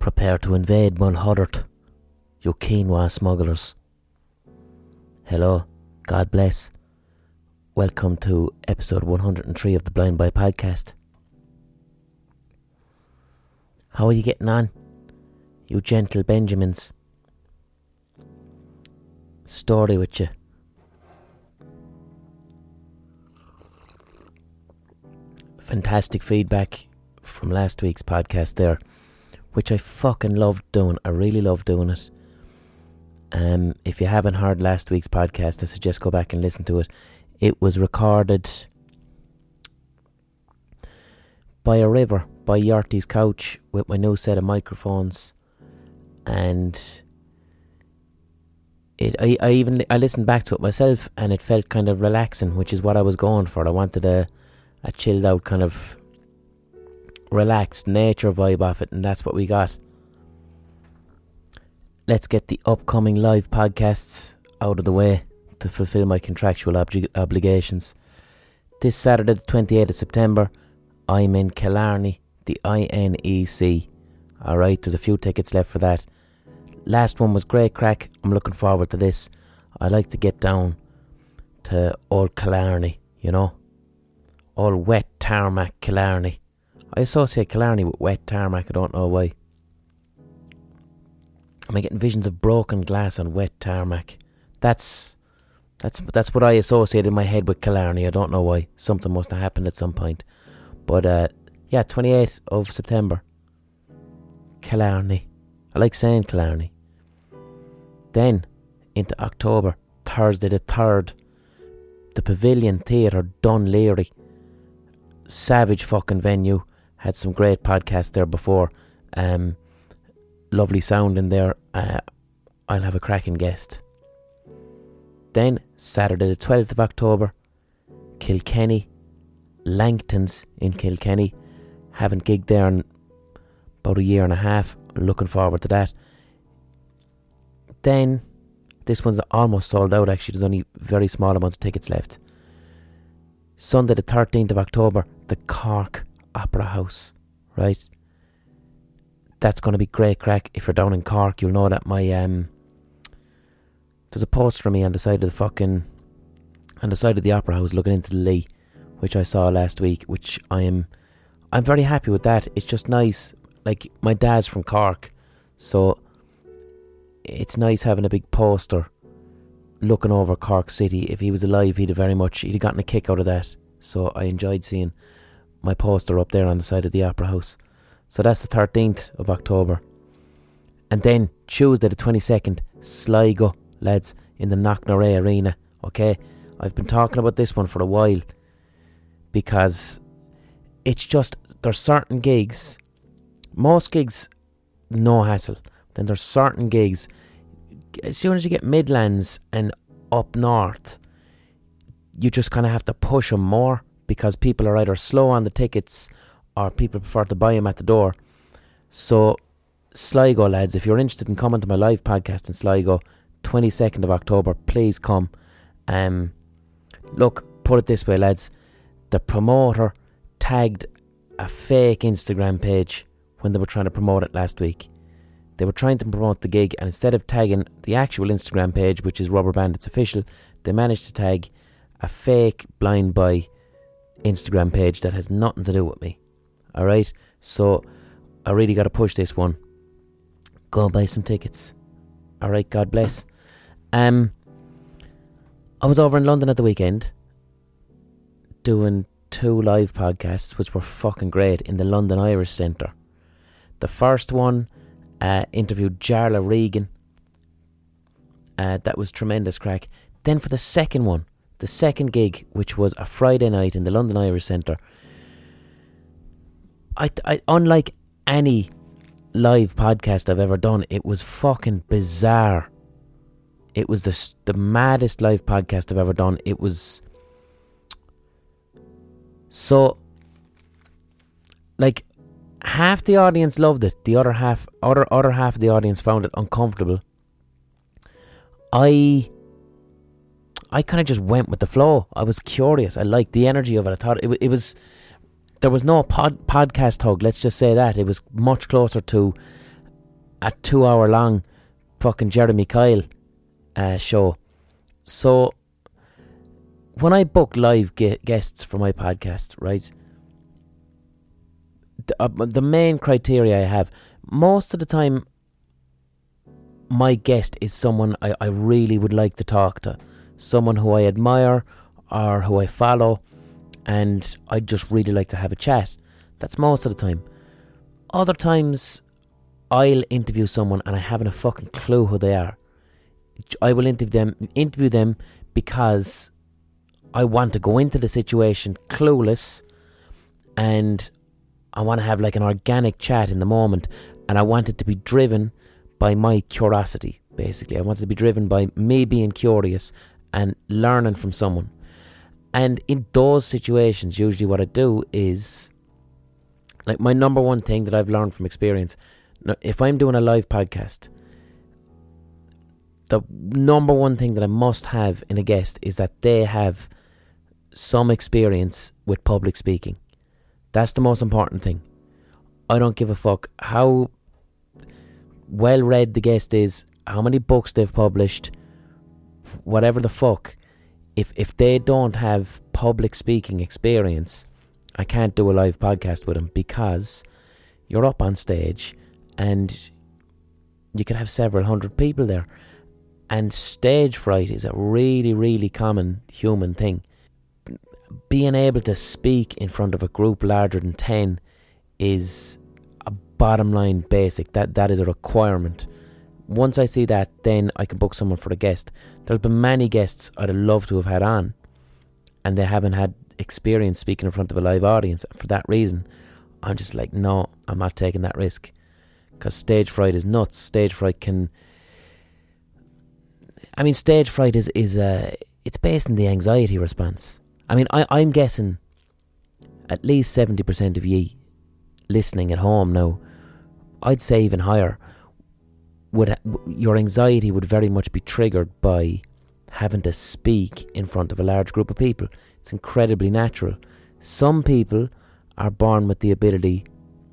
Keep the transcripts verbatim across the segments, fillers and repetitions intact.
Prepare to invade Mulhuddart, you quinoa smugglers. Hello, God bless. Welcome to episode one hundred three of the Blind Boy Podcast. How are you getting on, you gentle Benjamins? Story with you. Fantastic feedback from last week's podcast there, which I fucking loved doing. I really loved doing it. Um, if you haven't heard last week's podcast, I suggest go back and listen to it. It was recorded by a river, by Yorty's couch, with my new set of microphones, and it. I, I even I listened back to it myself, and it felt kind of relaxing, which is what I was going for. I wanted a a chilled out kind of relaxed nature vibe off it, and that's what we got. Let's get the upcoming live podcasts out of the way to fulfill my contractual oblig- obligations. This Saturday the twenty-eighth of September, I'm in Killarney, the I N E C. Alright, there's a few tickets left for that. Last one was great crack. I'm looking forward to this. I like to get down to old Killarney, you know, all wet tarmac Killarney. I associate Killarney with wet tarmac, I don't know why. Am I getting visions of broken glass and wet tarmac? That's that's that's what I associate in my head with Killarney. I don't know why. Something must have happened at some point. But uh, yeah, twenty-eighth of September, Killarney. I like saying Killarney. Then into October, Thursday the third, the Pavilion Theatre, Dun Laoghaire. Savage fucking venue. Had some great podcasts there before. Um, lovely sound in there. Uh, I'll have a cracking guest. Then Saturday the twelfth of October, Kilkenny, Langtons in Kilkenny. Haven't gigged there in about a year and a half. Looking forward to that. Then this one's almost sold out. Actually, there's only very small amounts of tickets left. Sunday the thirteenth of October, the Cork Opera House, right? That's going to be great crack. If you're down in Cork, you'll know that my um there's a poster of me on the side of the fucking on the side of the Opera House looking into the Lee, which I saw last week, which I am I'm very happy with that. It's just nice. Like, my dad's from Cork, so it's nice having a big poster looking over Cork City. If he was alive, he'd have very much he'd have gotten a kick out of that. So I enjoyed seeing my poster up there on the side of the Opera House. So that's the thirteenth of October. And then Tuesday the twenty-second, Sligo, lads, in the Knocknarea Arena. Okay, I've been talking about this one for a while, because it's just, there's certain gigs, most gigs, no hassle. Then there's certain gigs, as soon as you get Midlands and up north, you just kind of have to push them more, because people are either slow on the tickets or people prefer to buy them at the door. So Sligo, lads, if you're interested in coming to my live podcast in Sligo, twenty-second of October, please come. Um, look, put it this way, lads, the promoter tagged a fake Instagram page when they were trying to promote it last week. They were trying to promote the gig, and instead of tagging the actual Instagram page, which is Rubber Bandits Official, they managed to tag a fake Blind Boy Instagram page that has nothing to do with me. Alright, so I really got to push this one. Go and buy some tickets. Alright, God bless. Um, I was over in London at the weekend doing two live podcasts, which were fucking great, in the London Irish Centre. The first one uh, interviewed Jarla Regan. Uh, that was tremendous crack. Then for the second one, the second gig, which was a Friday night in the London Irish Centre, I, I, unlike any live podcast I've ever done, it was fucking bizarre. It was the the maddest live podcast I've ever done. It was so, like, half the audience loved it. The other half, other other half of the audience found it uncomfortable. I I kind of just went with the flow. I was curious. I liked the energy of it. I thought it, it was, there was no pod, podcast hug, let's just say that. It was much closer to a two hour long fucking Jeremy Kyle uh, show. So when I book live ge- guests for my podcast, right, the, uh, the main criteria I have, most of the time my guest is someone I, I really would like to talk to, someone who I admire or who I follow, and I just really like to have a chat. That's most of the time. Other times I'll interview someone and I haven't a fucking clue who they are. I will interview them interview them because I want to go into the situation clueless, and I want to have like an organic chat in the moment, and I want it to be driven by my curiosity, basically. I want it to be driven by me being curious and learning from someone. And in those situations, usually what I do is, like, my number one thing that I've learned from experience, if I'm doing a live podcast, the number one thing that I must have in a guest is that they have some experience with public speaking. That's the most important thing. I don't give a fuck how well read the guest is, how many books they've published, whatever the fuck. If if they don't have public speaking experience, I can't do a live podcast with them, because you're up on stage and you could have several hundred people there. And stage fright is a really, really common human thing. Being able to speak in front of a group larger than ten is a bottom line basic. That that is a requirement. Once I see that, then I can book someone for a guest. There's been many guests I'd have loved to have had on, and they haven't had experience speaking in front of a live audience. And for that reason, I'm just like, no, I'm not taking that risk. Because stage fright is nuts. Stage fright can... I mean, stage fright is, is uh, it's based on the anxiety response. I mean, I, I'm guessing at least seventy percent of ye listening at home now, I'd say even higher, would your anxiety would very much be triggered by having to speak in front of a large group of people. It's incredibly natural. Some people are born with the ability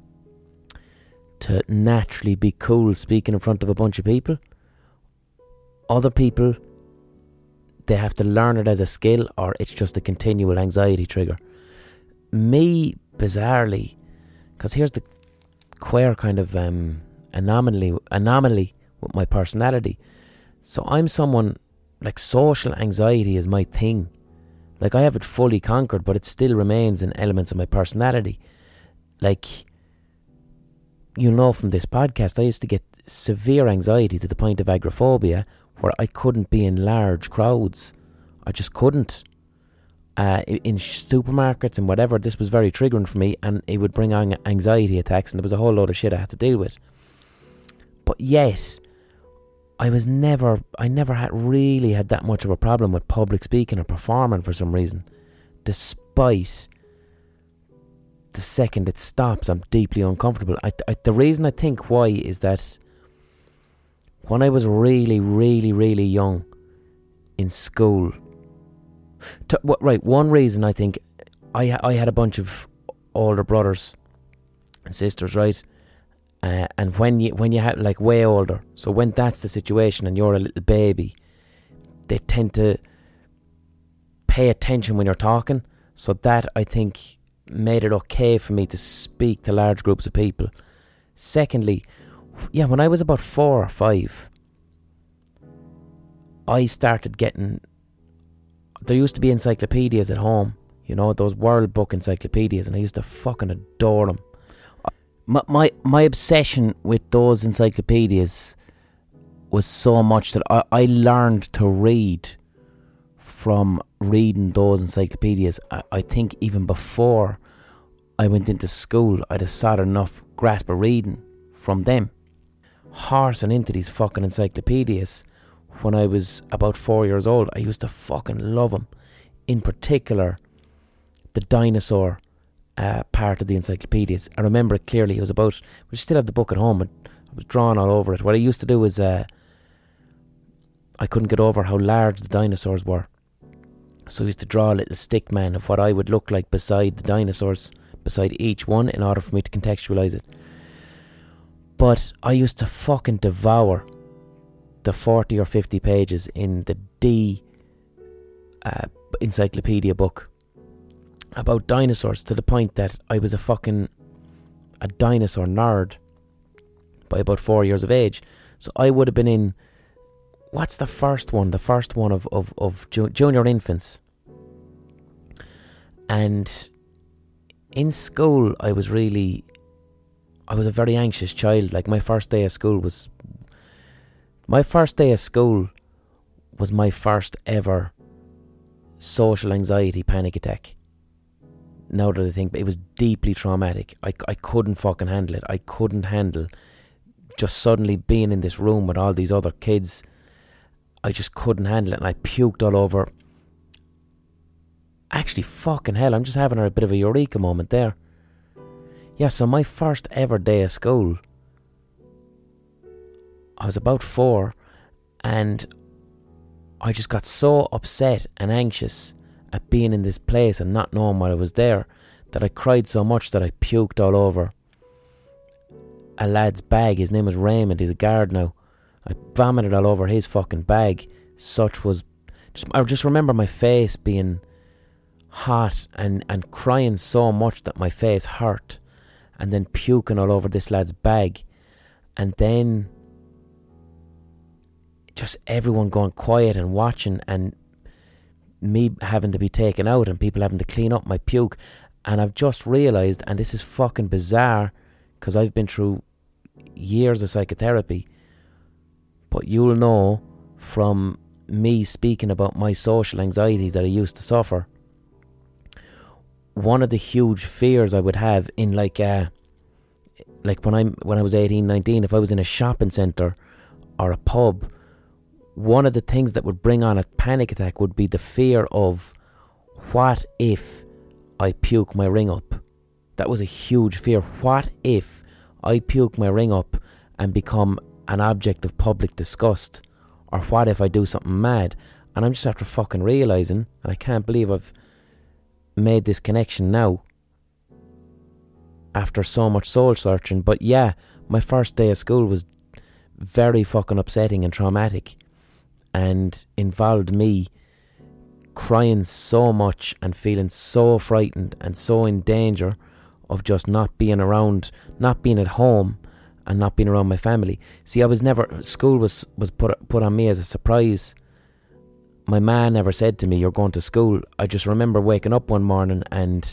to naturally be cool speaking in front of a bunch of people. Other people, they have to learn it as a skill, or it's just a continual anxiety trigger. Me, bizarrely, because here's the queer kind of um, anomaly, anomaly with my personality. So I'm someone, like, social anxiety is my thing. Like, I have it fully conquered, but it still remains in elements of my personality. Like, you know from this podcast, I used to get severe anxiety to the point of agoraphobia, where I couldn't be in large crowds. I just couldn't. Uh, in supermarkets and whatever, this was very triggering for me, and it would bring on anxiety attacks, and there was a whole load of shit I had to deal with. But yet, I was never, I never had really had that much of a problem with public speaking or performing for some reason. Despite the second it stops, I'm deeply uncomfortable. I, I, the reason I think why is that when I was really, really, really young in school, to, what, right, one reason I think, I I had a bunch of older brothers and sisters, right? Uh, and when you when you have, like, way older, so when that's the situation and you're a little baby, they tend to pay attention when you're talking. So that, I think, made it okay for me to speak to large groups of people. Secondly, yeah, when I was about four or five, I started getting... There used to be encyclopedias at home, you know, those World Book encyclopedias, and I used to fucking adore them. My, my my obsession with those encyclopedias was so much that I, I learned to read from reading those encyclopedias. I, I think even before I went into school, I'd have had enough grasp of reading from them. Horsing into these fucking encyclopedias when I was about four years old, I used to fucking love them. In particular, the dinosaur uh, part of the encyclopedias. I remember it clearly. It was about... We still have the book at home. It, I was drawn all over it. What I used to do was... Uh, I couldn't get over how large the dinosaurs were. So I used to draw a little stick man of what I would look like beside the dinosaurs, beside each one, in order for me to contextualise it. But I used to fucking devour the forty or fifty pages in the D uh, encyclopedia book about dinosaurs, to the point that I was a fucking a dinosaur nerd by about four years of age. So I would have been in, what's the first one? The first one of, of, of ju- junior infants. And in school, I was really, I was a very anxious child. Like, my first day of school was, my first day of school was my first ever social anxiety panic attack. Now that I think, it was deeply traumatic. I, I couldn't fucking handle it. I couldn't handle just suddenly being in this room with all these other kids. I just couldn't handle it, and I puked all over. Actually, fucking hell, I'm just having a bit of a eureka moment there. Yeah, so my first ever day of school, I was about four, and I just got so upset and anxious at being in this place and not knowing why I was there, that I cried so much that I puked all over a lad's bag. His name was Raymond, he's a guard now. I vomited all over his fucking bag. Such was, just, I just remember my face being hot and, and crying so much that my face hurt, and then puking all over this lad's bag, and then just everyone going quiet and watching, and me having to be taken out and people having to clean up my puke. And I've just realised, and this is fucking bizarre because I've been through years of psychotherapy, but you'll know from me speaking about my social anxiety that I used to suffer, one of the huge fears I would have in like uh, like when I'm when I was eighteen, nineteen, if I was in a shopping centre or a pub, one of the things that would bring on a panic attack would be the fear of, what if I puke my ring up? That was a huge fear. What if I puke my ring up and become an object of public disgust? Or what if I do something mad? And I'm just after fucking realising, and I can't believe I've made this connection now after so much soul searching. But yeah, my first day of school was very fucking upsetting and traumatic, and involved me crying so much and feeling so frightened and so in danger of just not being around, not being at home and not being around my family. See, I was never, school was, was put put on me as a surprise. My ma never said to me, you're going to school. I just remember waking up one morning and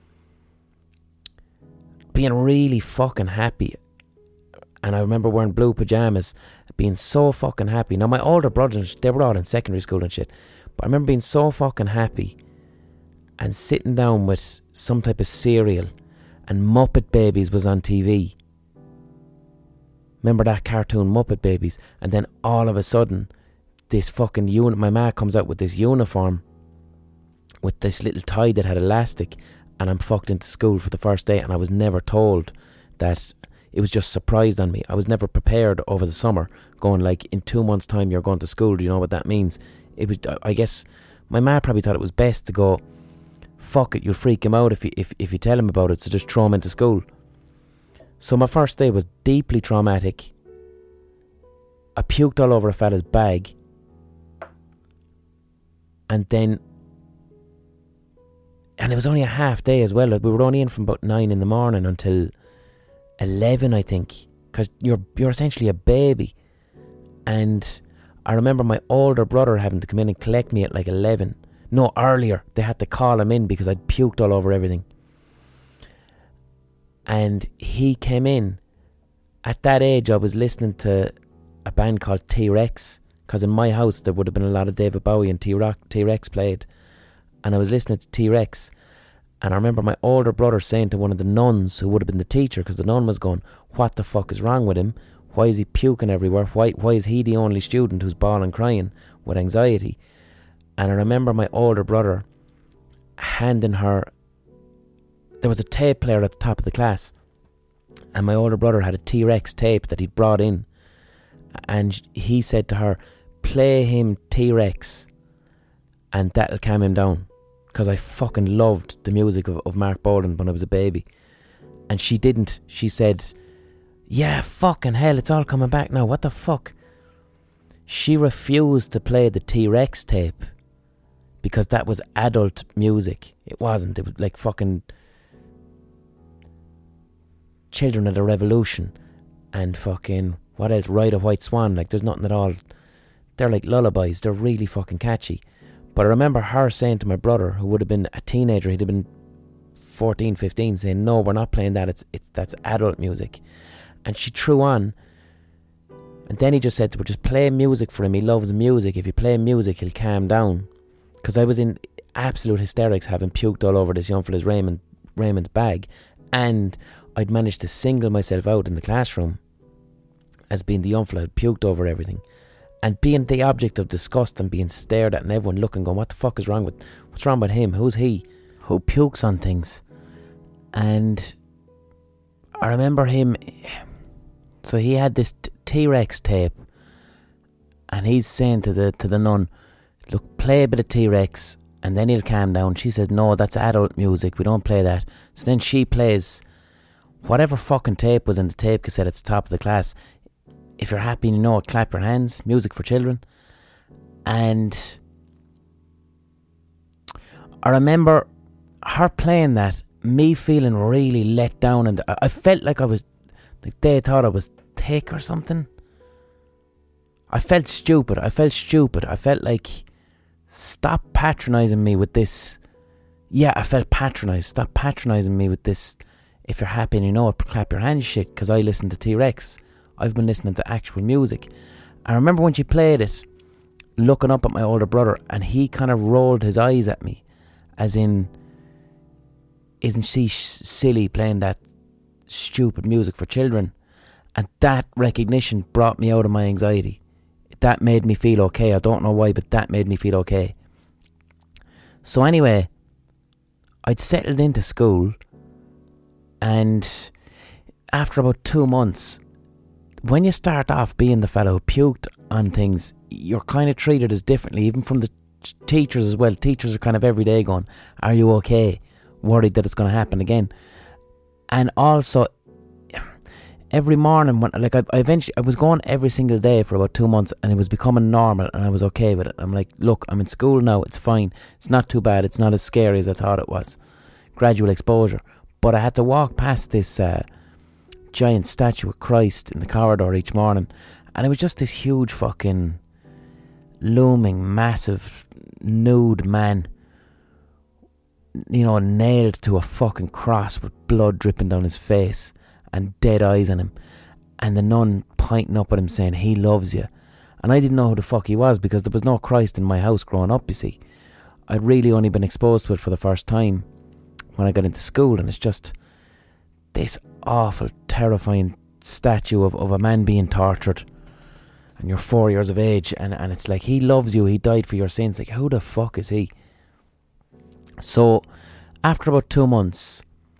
being really fucking happy. And I remember wearing blue pyjamas, being so fucking happy. Now, my older brothers, they were all in secondary school and shit, but I remember being so fucking happy and sitting down with some type of cereal, and Muppet Babies was on T V. Remember that cartoon, Muppet Babies? And then all of a sudden, this fucking unit, my ma comes out with this uniform with this little tie that had elastic, and I'm fucked into school for the first day, and I was never told that. It was just surprised on me. I was never prepared over the summer, going like, in two months' time you're going to school. Do you know what that means? It was. I guess my ma probably thought it was best to go, fuck it, you'll freak him out if you if if you tell him about it. So just throw him into school. So my first day was deeply traumatic. I puked all over a fella's bag, and then, and it was only a half day as well. We were only in from about nine in the morning until eleven, I think, because you're you're essentially a baby. And I remember my older brother having to come in and collect me at like eleven. No, earlier. They had to call him in because I'd puked all over everything. And he came in. At that age, I was listening to a band called T-Rex, because in my house there would have been a lot of David Bowie and T-Rex played. And I was listening to T-Rex. And I remember my older brother saying to one of the nuns, who would have been the teacher, because the nun was going, what the fuck is wrong with him? Why is he puking everywhere? Why why is he the only student who's bawling crying with anxiety? And I remember my older brother handing her, there was a tape player at the top of the class, and my older brother had a T-Rex tape that he'd brought in, and he said to her, play him T-Rex and that'll calm him down. Because I fucking loved the music of, of Mark Bolan when I was a baby. And she didn't. She said, Yeah, fucking hell, it's all coming back now. What the fuck? She refused to play the T-Rex tape because that was adult music. It wasn't. It was like fucking Children of the Revolution and fucking, what else? Ride a White Swan. Like, there's nothing at all. They're like lullabies. They're really fucking catchy. But I remember her saying to my brother, who would have been a teenager, he'd have been fourteen, fifteen, saying, no, we're not playing that. It's it's that's adult music. And she threw on. And then he just said to her, just play music for him. He loves music. If you play music, he'll calm down. Because I was in absolute hysterics, having puked all over this young fella's Raymond, Raymond's bag. And I'd managed to single myself out in the classroom as being the young fella who'd puked over everything. And being the object of disgust and being stared at and everyone looking, going, what the fuck is wrong with, what's wrong with him? Who's he? Who pukes on things? And I remember him, so he had this t- T-Rex tape, and he's saying to the to the nun, look, play a bit of T-Rex and then he'll calm down. She says, no, that's adult music, we don't play that. So then she plays whatever fucking tape was in the tape cassette at the top of the class. If you're happy and you know it, clap your hands, music for children. And I remember her playing that, me feeling really let down, and I felt like I was, like they thought I was thick or something. I felt stupid. I felt stupid. I felt like, stop patronising me with this. Yeah, I felt patronised. Stop patronising me with this. If you're happy and you know it, clap your hands shit, because I listen to T-Rex. I've been listening to actual music. I remember when she played it, looking up at my older brother, and he kind of rolled his eyes at me, as in, isn't she sh- silly playing that stupid music for children? And that recognition brought me out of my anxiety. That made me feel okay. I don't know why, but that made me feel okay. So anyway, I'd settled into school, and after about two months, when you start off being the fellow who puked on things, you're kind of treated as differently, even from the t- teachers as well. Teachers are kind of every day going, are you okay? Worried that it's going to happen again. And also, every morning, when like I, I eventually, I was going every single day for about two months, and it was becoming normal, and I was okay with it. I'm like, look, I'm in school now, it's fine. It's not too bad. It's not as scary as I thought it was. Gradual exposure. But I had to walk past this uh, giant statue of Christ in the corridor each morning, and it was just this huge fucking looming massive nude man, you know, nailed to a fucking cross with blood dripping down his face and dead eyes on him, and the nun pointing up at him saying, he loves you. And I didn't know who the fuck he was, because there was no Christ in my house growing up, you see. I'd really only been exposed to it for the first time when I got into school, and it's just this awful, terrifying statue of, of a man being tortured, and you're four years of age, and, and it's like, he loves you, he died for your sins. Like, who the fuck is he? So after about two months,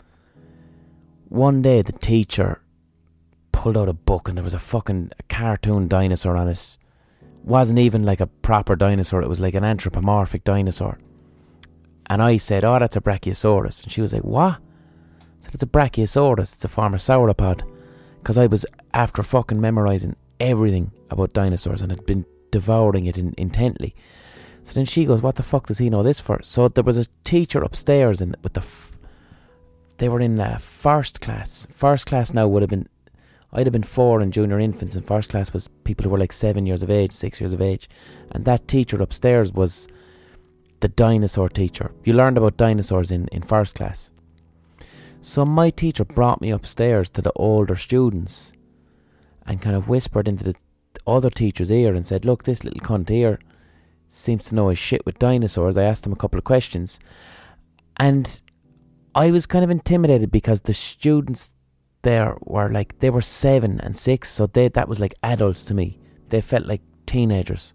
one day the teacher pulled out a book, and there was a fucking a cartoon dinosaur on it. Wasn't even like a proper dinosaur, it was like an anthropomorphic dinosaur. And I said, oh, that's a Brachiosaurus. And she was like, what? I said, it's a Brachiosaurus, it's a form of sauropod. Because I was after fucking memorising everything about dinosaurs and had been devouring it in, intently. So then she goes, what the fuck does he know this for? So there was a teacher upstairs in, with the... F- they were in uh, first class. First class now would have been... I'd have been four in junior infants, and first class was people who were like seven years of age, six years of age. And that teacher upstairs was the dinosaur teacher. You learned about dinosaurs in, in first class. So my teacher brought me upstairs to the older students and kind of whispered into the other teacher's ear and said, look, this little cunt here seems to know his shit with dinosaurs. I asked him a couple of questions, and I was kind of intimidated because the students there were like, they were seven and six, so they that was like adults to me. They felt like teenagers.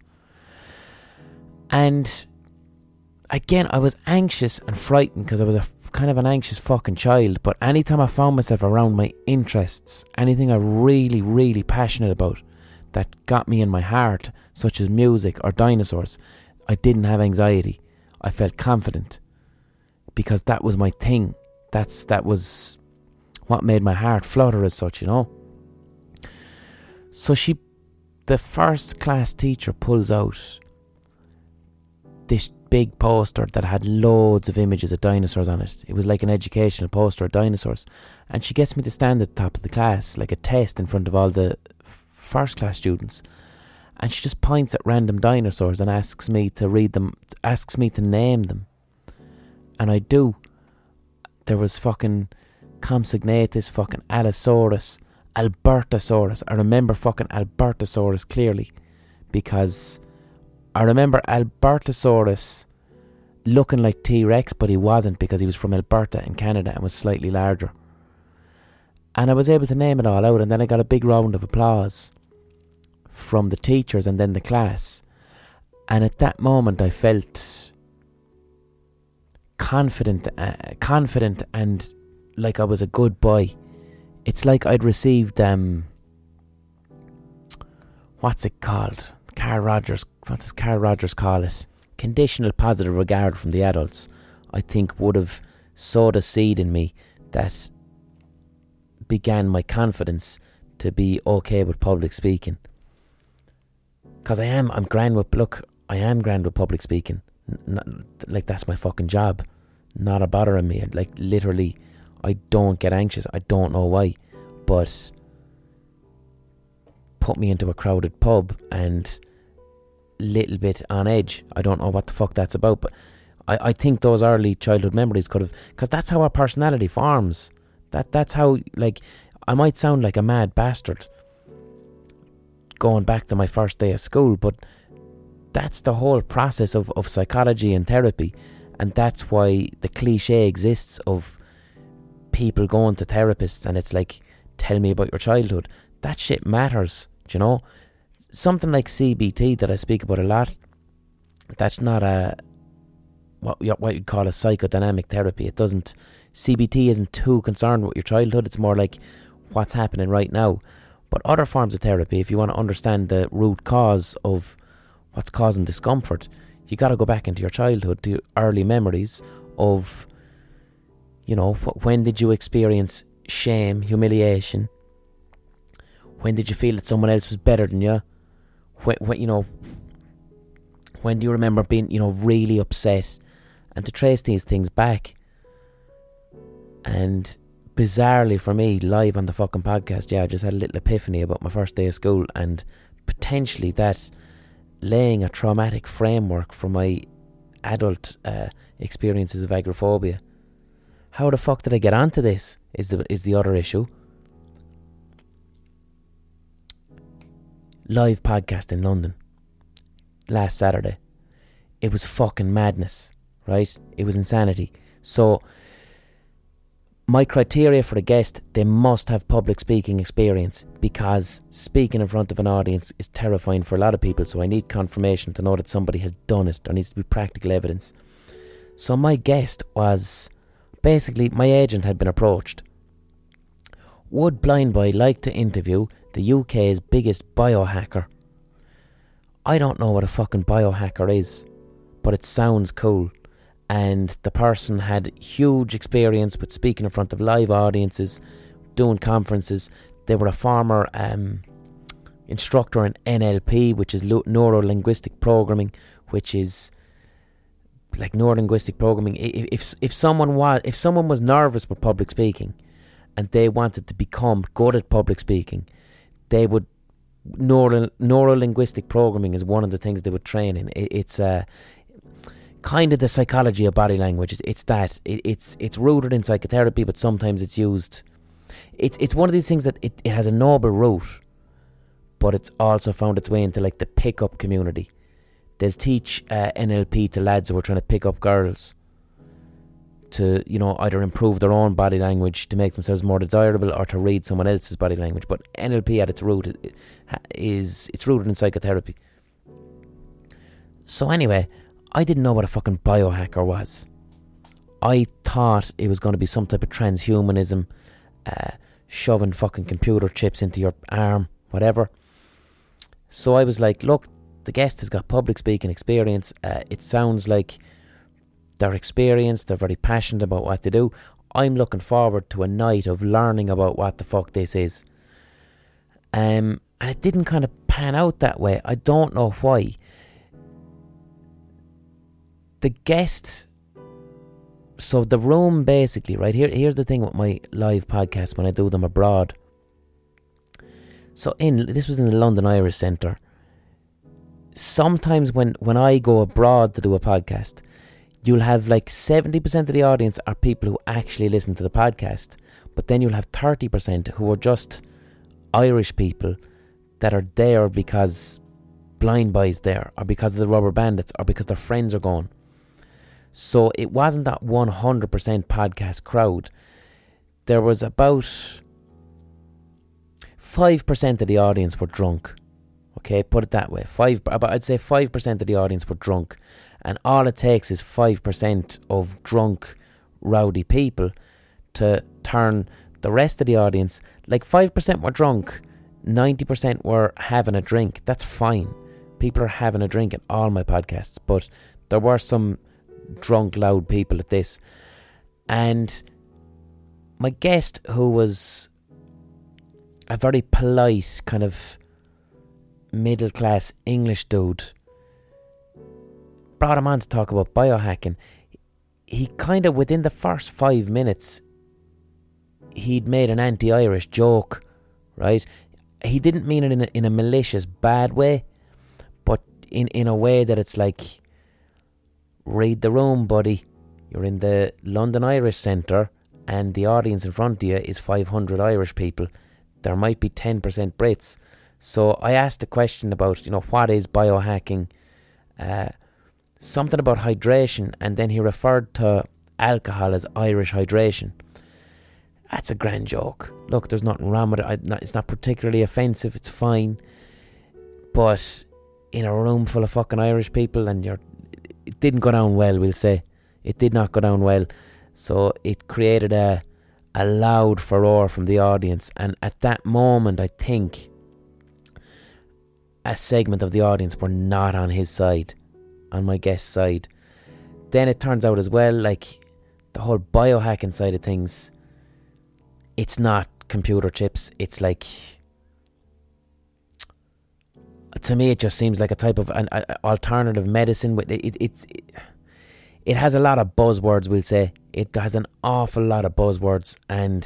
And again, I was anxious and frightened because I was a kind of an anxious fucking child, but anytime I found myself around my interests, anything I really, really passionate about that got me in my heart, such as music or dinosaurs, I didn't have anxiety. I felt confident because that was my thing. That's that was what made my heart flutter as such, you know. So she, the first class teacher pulls out this big poster that had loads of images of dinosaurs on it. It was like an educational poster of dinosaurs. And she gets me to stand at the top of the class, like a test in front of all the f- first class students. And she just points at random dinosaurs and asks me to read them, asks me to name them. And I do. There was fucking Compsognathus, fucking Allosaurus, Albertosaurus. I remember fucking Albertosaurus clearly, because I remember Albertosaurus looking like T-Rex, but he wasn't, because he was from Alberta in Canada and was slightly larger. And I was able to name it all out, and then I got a big round of applause from the teachers and then the class. And at that moment I felt confident, uh, confident and like I was a good boy. It's like I'd received, um, what's it called? Carl Rogers, what does Carl Rogers call it? Conditional positive regard from the adults, I think would have sowed a seed in me that began my confidence to be okay with public speaking. Because I am, I'm grand with, look, I am grand with public speaking. N- not, like, that's my fucking job. Not a bother on me. Like, literally, I don't get anxious. I don't know why. But put me into a crowded pub and little bit on edge. I don't know what the fuck that's about, but I, I think those early childhood memories could have, because that's how our personality forms. That That's how, like, I might sound like a mad bastard going back to my first day of school, but that's the whole process of, of psychology and therapy. And that's why the cliche exists of people going to therapists and it's like, tell me about your childhood. That shit matters, do you know? Something like C B T that I speak about a lot, that's not a what what you'd call a psychodynamic therapy. It doesn't, C B T isn't too concerned with your childhood. It's more like what's happening right now. But other forms of therapy, if you want to understand the root cause of what's causing discomfort, you got to go back into your childhood, to your early memories of, you know, wh- when did you experience shame, humiliation? When did you feel that someone else was better than you? When, when you know, when do you remember being, you know, really upset? And to trace these things back. And bizarrely for me, live on the fucking podcast, yeah, I just had a little epiphany about my first day of school, and potentially that laying a traumatic framework for my adult uh, experiences of agoraphobia. How the fuck did I get onto this is the is the other issue. Live podcast in London last Saturday. It was fucking madness, right? It was insanity. So my criteria for a guest, they must have public speaking experience, because speaking in front of an audience is terrifying for a lot of people. So I need confirmation to know that somebody has done it. There needs to be practical evidence. So my guest was, basically, my agent had been approached. Would Blind Boy like to interview the U K's biggest biohacker? I don't know what a fucking biohacker is, but it sounds cool. And the person had huge experience with speaking in front of live audiences, doing conferences. They were a former um, instructor in N L P, which is lo- neuro-linguistic programming, which is like neuro-linguistic programming. If, if if someone was if someone was nervous with public speaking, and they wanted to become good at public speaking, they would neuro neuro-linguistic programming is one of the things they would train in. It, it's a uh, kind of the psychology of body language. It's, it's that it, it's it's rooted in psychotherapy, but sometimes it's used. It's it's one of these things that it, it has a noble root, but it's also found its way into like the pickup community. They'll teach uh, N L P to lads who are trying to pick up girls, to, you know, either improve their own body language to make themselves more desirable, or to read someone else's body language. But N L P at its root is it's rooted in psychotherapy. So anyway, I didn't know what a fucking biohacker was. I thought it was going to be some type of transhumanism, uh, shoving fucking computer chips into your arm, whatever. So I was like, look, the guest has got public speaking experience. Uh, it sounds like they're experienced, they're very passionate about what they do. I'm looking forward to a night of learning about what the fuck this is. Um, And it didn't kind of pan out that way. I don't know why. The guest, so the room basically, right, here. here's the thing with my live podcasts when I do them abroad. So in, this was in the London Irish Centre. Sometimes when, when I go abroad to do a podcast, you'll have like seventy percent of the audience are people who actually listen to the podcast. But then you'll have thirty percent who are just Irish people that are there because Blind Boy's there, or because of the Rubber Bandits, or because their friends are going. So it wasn't that one hundred percent podcast crowd. There was about five percent of the audience were drunk. Okay, put it that way. Five, about I'd say five percent of the audience were drunk. And all it takes is five percent of drunk, rowdy people to turn the rest of the audience. Like five percent were drunk, ninety percent were having a drink. That's fine. People are having a drink at all my podcasts. But there were some drunk, loud people at this. And my guest, who was a very polite, kind of middle-class English dude, brought him on to talk about biohacking. He kind of, within the first five minutes, he'd made an anti-Irish joke, right? He didn't mean it in a, in a malicious, bad way, but in, in a way that it's like, read the room, buddy. You're in the London Irish Centre, and the audience in front of you is five hundred Irish people. There might be ten percent Brits. So I asked a question about, you know, what is biohacking? Uh, something about hydration, and then he referred to alcohol as Irish hydration. That's a grand joke. Look, there's nothing wrong with it. I, not, it's not particularly offensive. It's fine. But in a room full of fucking Irish people, and you're, it didn't go down well, we'll say. It did not go down well. So it created a, a loud furore from the audience. And at that moment, I think a segment of the audience were not on his side, on my guest's side. Then it turns out as well, like, the whole biohacking side of things, it's not computer chips. It's like, to me, it just seems like a type of an a, alternative medicine. With it, it, it's it, it has a lot of buzzwords, we'll say. It has an awful lot of buzzwords, and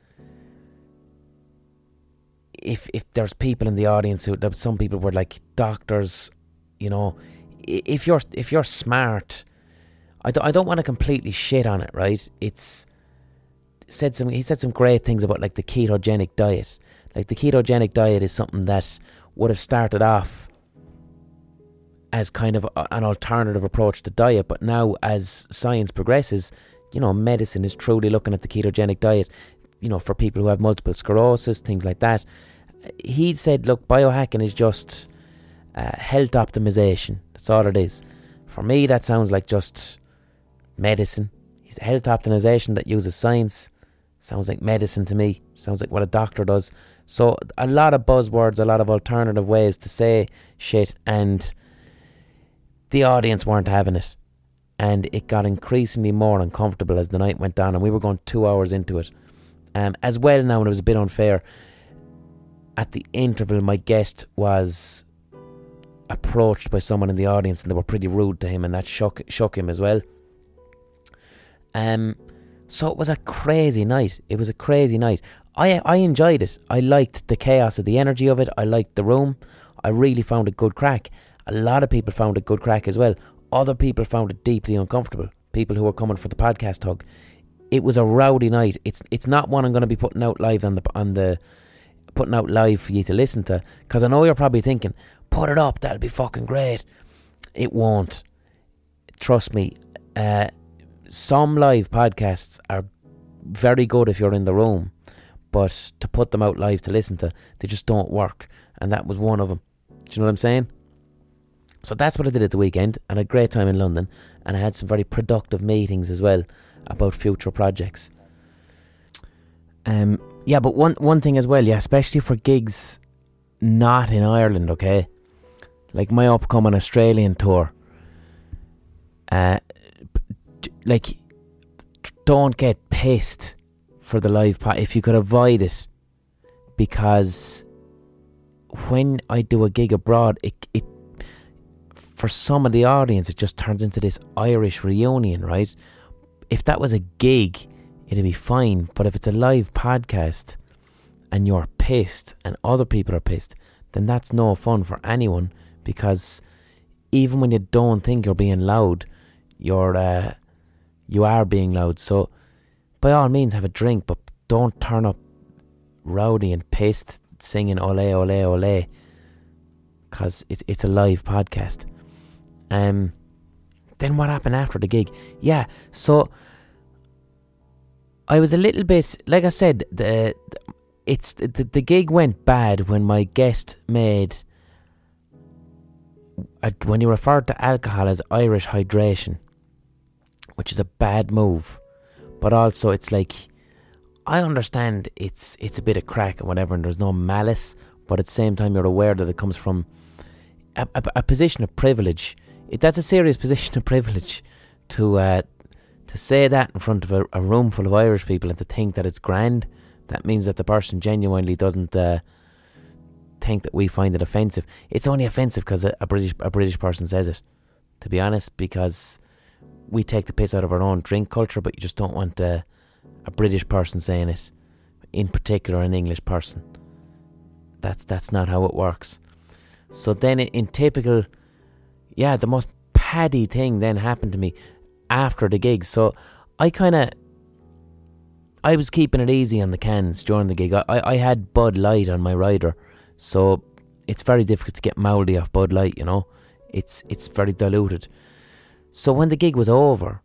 if if there's people in the audience who, some people were like doctors, you know, if you're if you're smart, I don't I don't want to completely shit on it, right? It's said some he said some great things about like the ketogenic diet. Like the ketogenic diet is something that would have started off as kind of a, an alternative approach to diet, but now as science progresses, you know, medicine is truly looking at the ketogenic diet, you know, for people who have multiple sclerosis, things like that. He said, look, biohacking is just uh, health optimization. That's all it is. For me, that sounds like just medicine. Health optimization that uses science sounds like medicine to me. Sounds like what a doctor does. So a lot of buzzwords, a lot of alternative ways to say shit, and the audience weren't having it. And it got increasingly more uncomfortable as the night went on, and we were going two hours into it. Um, as well now, and it was a bit unfair, at the interval my guest was approached by someone in the audience, and they were pretty rude to him, and that shook, shook him as well. Um, so it was a crazy night. It was a crazy night. I I enjoyed it. I liked the chaos of the energy of it. I liked the room. I really found it good crack. A lot of people found it good crack as well. Other people found it deeply uncomfortable. People who were coming for the podcast hug. It was a rowdy night. It's it's not one I'm going to be putting out live on the on the putting out live for you to listen to, because I know you're probably thinking, put it up, that'll be fucking great. It won't. Trust me. Uh, some live podcasts are very good if you're in the room, but to put them out live to listen to, they just don't work, and that was one of them. Do you know what I'm saying? So that's what I did at the weekend, and I had a great time in London, and I had some very productive meetings as well about future projects. Um, yeah, but one one thing as well, yeah, especially for gigs not in Ireland, okay? Like my upcoming Australian tour, uh, like, don't get pissed for the live pod if you could avoid it, because when I do a gig abroad, it it for some of the audience, it just turns into this Irish reunion, right? If that was a gig, it'd be fine. But if it's a live podcast and you're pissed and other people are pissed, then that's no fun for anyone, because even when you don't think you're being loud, you're uh, you are being loud. So by all means, have a drink, but don't turn up rowdy and pissed singing ole ole ole, because it, it's a live podcast. Um, then what happened after the gig? Yeah, so I was a little bit, like I said, the, the it's the, the gig went bad when my guest made, uh, when he referred to alcohol as Irish hydration, which is a bad move. But also it's like, I understand it's it's a bit of crack and whatever, and there's no malice, but at the same time you're aware that it comes from a, a, a position of privilege. It, that's a serious position of privilege to uh, to say that in front of a, a room full of Irish people and to think that it's grand. That means that the person genuinely doesn't uh, think that we find it offensive. It's only offensive because a, a British a British person says it, to be honest, because we take the piss out of our own drink culture, but you just don't want uh, a British person saying it, in particular an English person. That's that's not how it works. So then in typical, yeah, the most paddy thing then happened to me after the gig. So I kind of, I was keeping it easy on the cans during the gig. I, I, I had Bud Light on my rider, so it's very difficult to get mouldy off Bud Light, you know. It's it's very diluted. So when the gig was over,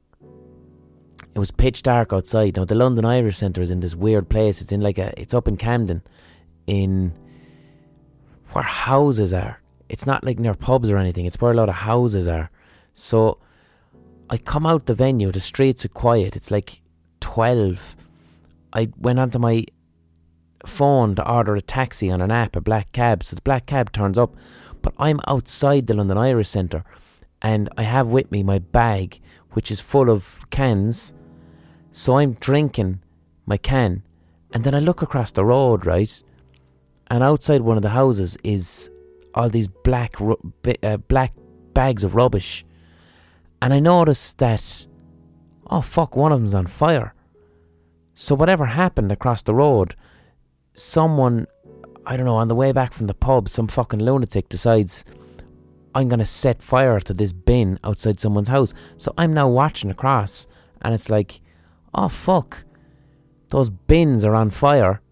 it was pitch dark outside. Now the London Irish Centre is in this weird place. It's in like a, it's up in Camden, in where houses are. It's not like near pubs or anything. It's where a lot of houses are. So I come out the venue. The streets are quiet. It's like twelve. I went onto my phone to order a taxi on an app, a black cab. So the black cab turns up, but I'm outside the London Irish Centre, and I have with me my bag, which is full of cans. So I'm drinking my can, and then I look across the road, right? And outside one of the houses is all these black ru- uh, black bags of rubbish. And I noticed that, oh fuck, one of them's on fire. So whatever happened across the road, someone, I don't know, on the way back from the pub, some fucking lunatic decides, I'm going to set fire to this bin outside someone's house. So I'm now watching across, and it's like, oh fuck, those bins are on fire.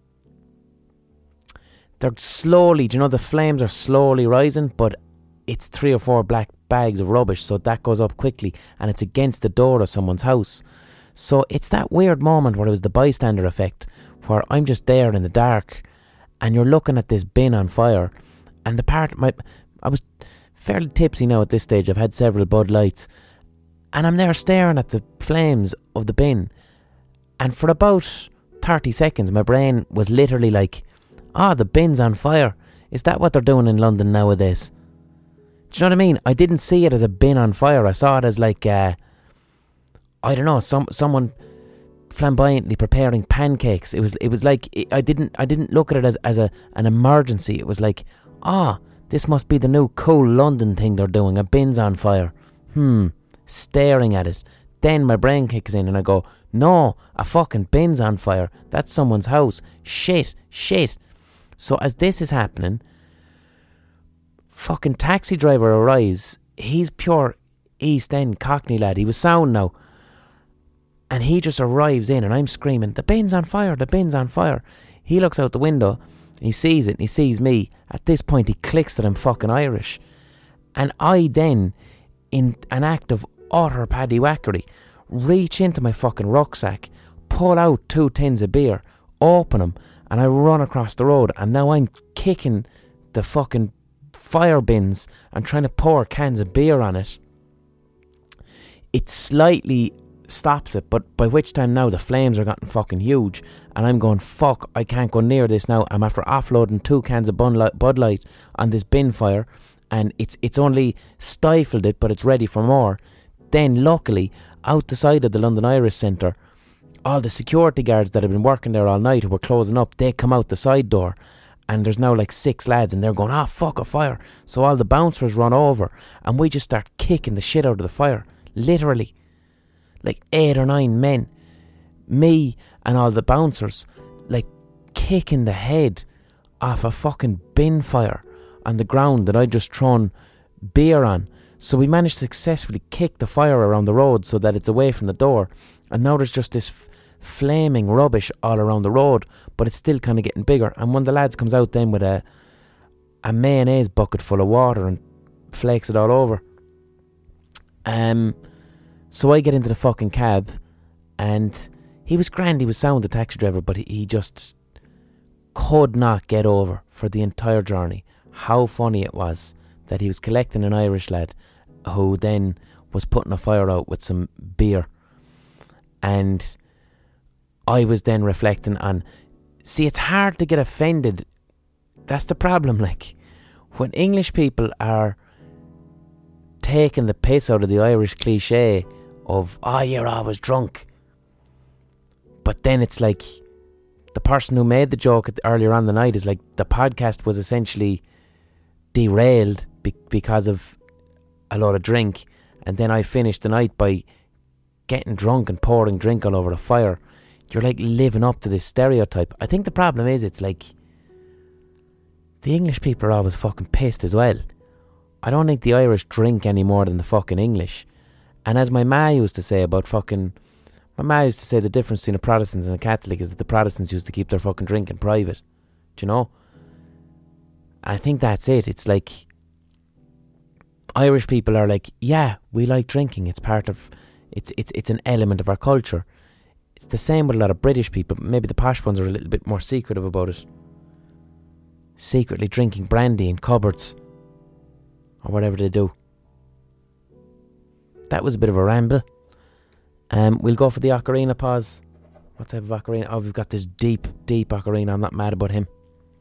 They're slowly, do you know, the flames are slowly rising, but it's three or four black bags of rubbish, so that goes up quickly, and it's against the door of someone's house. So it's that weird moment where it was the bystander effect, where I'm just there in the dark, and you're looking at this bin on fire, and the part, my, I was fairly tipsy now at this stage. I've had several Bud Lights, and I'm there staring at the flames of the bin, and for about thirty seconds my brain was literally like, ah, oh, the bin's on fire. Is that what they're doing in London nowadays? Do you know what I mean? I didn't see it as a bin on fire. I saw it as like, uh, I don't know, some someone flamboyantly preparing pancakes. It was it was like, it, I didn't I didn't look at it as, as a an emergency. It was like, ah, this must be the new cool London thing they're doing. A bin's on fire. Hmm. Staring at it. Then my brain kicks in and I go, no, a fucking bin's on fire. That's someone's house. Shit, shit. So as this is happening, fucking taxi driver arrives. He's pure East End Cockney lad. He was sound now. And he just arrives in and I'm screaming, the bin's on fire, the bin's on fire. He looks out the window, he sees it and he sees me. At this point he clicks that I'm fucking Irish. And I then, in an act of utter paddywhackery, reach into my fucking rucksack, pull out two tins of beer, open them, and I run across the road, and now I'm kicking the fucking fire bins and trying to pour cans of beer on it. It slightly stops it, but by which time now the flames are getting fucking huge, and I'm going, fuck, I can't go near this now. I'm after offloading two cans of Bud Light on this bin fire, and it's it's only stifled it, but it's ready for more. Then luckily, out the side of the London Irish Centre, all the security guards that had been working there all night, who were closing up, they come out the side door, and there's now like six lads, and they're going, ah, fuck, a fire. So all the bouncers run over, and we just start kicking the shit out of the fire. Literally. Like eight or nine men. Me and all the bouncers, like, kicking the head off a fucking bin fire on the ground that I'd just thrown beer on. So we managed to successfully kick the fire around the road so that it's away from the door. And now there's just this f- flaming rubbish all around the road, but it's still kind of getting bigger. And one of the lads comes out then with a a mayonnaise bucket full of water and flakes it all over. Um, so I get into the fucking cab, and he was grand, he was sound, the taxi driver, but he, he just could not get over for the entire journey how funny it was that he was collecting an Irish lad who then was putting a fire out with some beer. And I was then reflecting on, see, it's hard to get offended. That's the problem. Like, when English people are taking the piss out of the Irish cliche of, oh, you're always drunk. But then it's like, the person who made the joke earlier on the night is like, the podcast was essentially derailed be- because of a lot of drink, and then I finished the night by getting drunk and pouring drink all over the fire. You're like living up to this stereotype. I think the problem is, it's like, the English people are always fucking pissed as well. I don't think the Irish drink any more than the fucking English. And as my ma used to say about fucking, my ma used to say the difference between a Protestant and a Catholic is that the Protestants used to keep their fucking drink in private. Do you know? I think that's it. It's like, Irish people are like, yeah, we like drinking. It's part of, it's it's it's an element of our culture. It's the same with a lot of British people. Maybe the posh ones are a little bit more secretive about it. Secretly drinking brandy in cupboards, or whatever they do. That was a bit of a ramble. Um, we'll go for the ocarina pause. What type of ocarina? Oh, we've got this deep, deep ocarina. I'm not mad about him.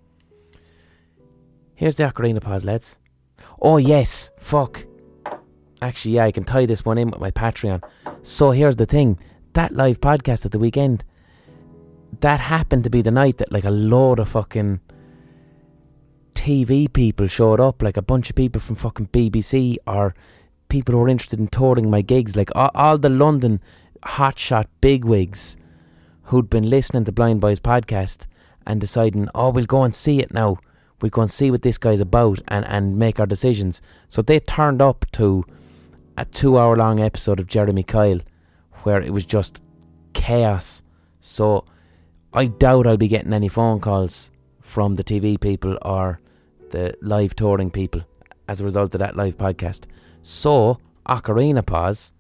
Here's the ocarina pause, lads. Oh, yes. Fuck. Actually, yeah, I can tie this one in with my Patreon. So here's the thing. That live podcast at the weekend, that happened to be the night that like a load of fucking T V people showed up. Like a bunch of people from fucking B B C, or people who were interested in touring my gigs. Like all, all the London hotshot bigwigs who'd been listening to Blind Boys podcast and deciding, oh, we'll go and see it now. We'll go and see what this guy's about and, and make our decisions. So they turned up to a two hour long episode of Jeremy Kyle where it was just chaos. So I doubt I'll be getting any phone calls from the T V people or the live touring people as a result of that live podcast. So, ocarina pause.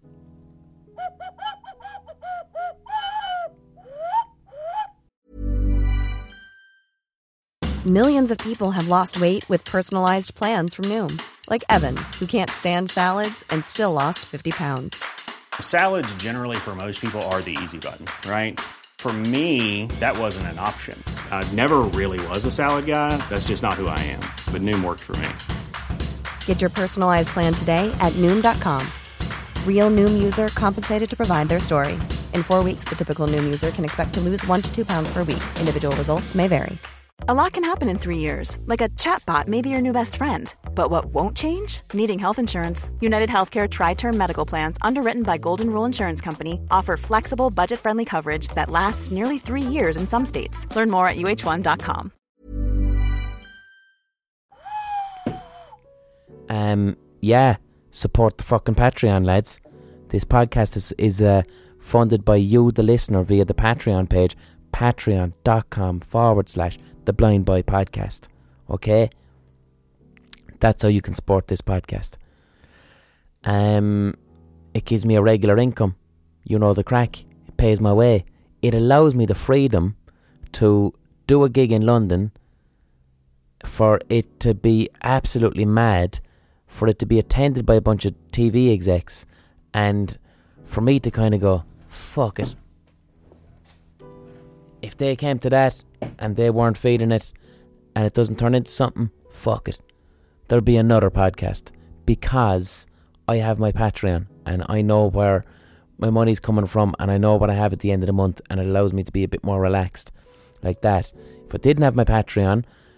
Millions of people have lost weight with personalized plans from Noom. Like Evan, who can't stand salads and still lost fifty pounds. Salads generally for most people are the easy button, right? For me, that wasn't an option. I never really was a salad guy. That's just not who I am. But Noom worked for me. Get your personalized plan today at Noom dot com. Real Noom user compensated to provide their story. In four weeks, the typical Noom user can expect to lose one to two pounds per week. Individual results may vary. A lot can happen in three years, like a chatbot may be your new best friend. But what won't change? Needing health insurance. United Healthcare Tri-Term Medical Plans, underwritten by Golden Rule Insurance Company, offer flexible, budget-friendly coverage that lasts nearly three years in some states. Learn more at U H one dot com. Um, yeah, support the fucking Patreon, lads. This podcast is, is uh, funded by you, the listener, via the Patreon page, patreon.com forward slash the Blind Boy Podcast. Okay? That's how you can support this podcast. Um, it gives me a regular income. You know the crack. It pays my way. It allows me the freedom to do a gig in London, for it to be absolutely mad, for it to be attended by a bunch of T V execs, and for me to kind of go, fuck it. If they came to that and they weren't feeding it and it doesn't turn into something, fuck it. There'll be another podcast, because I have my Patreon and I know where my money's coming from and I know what I have at the end of the month, and it allows me to be a bit more relaxed like that. If I didn't have my Patreon,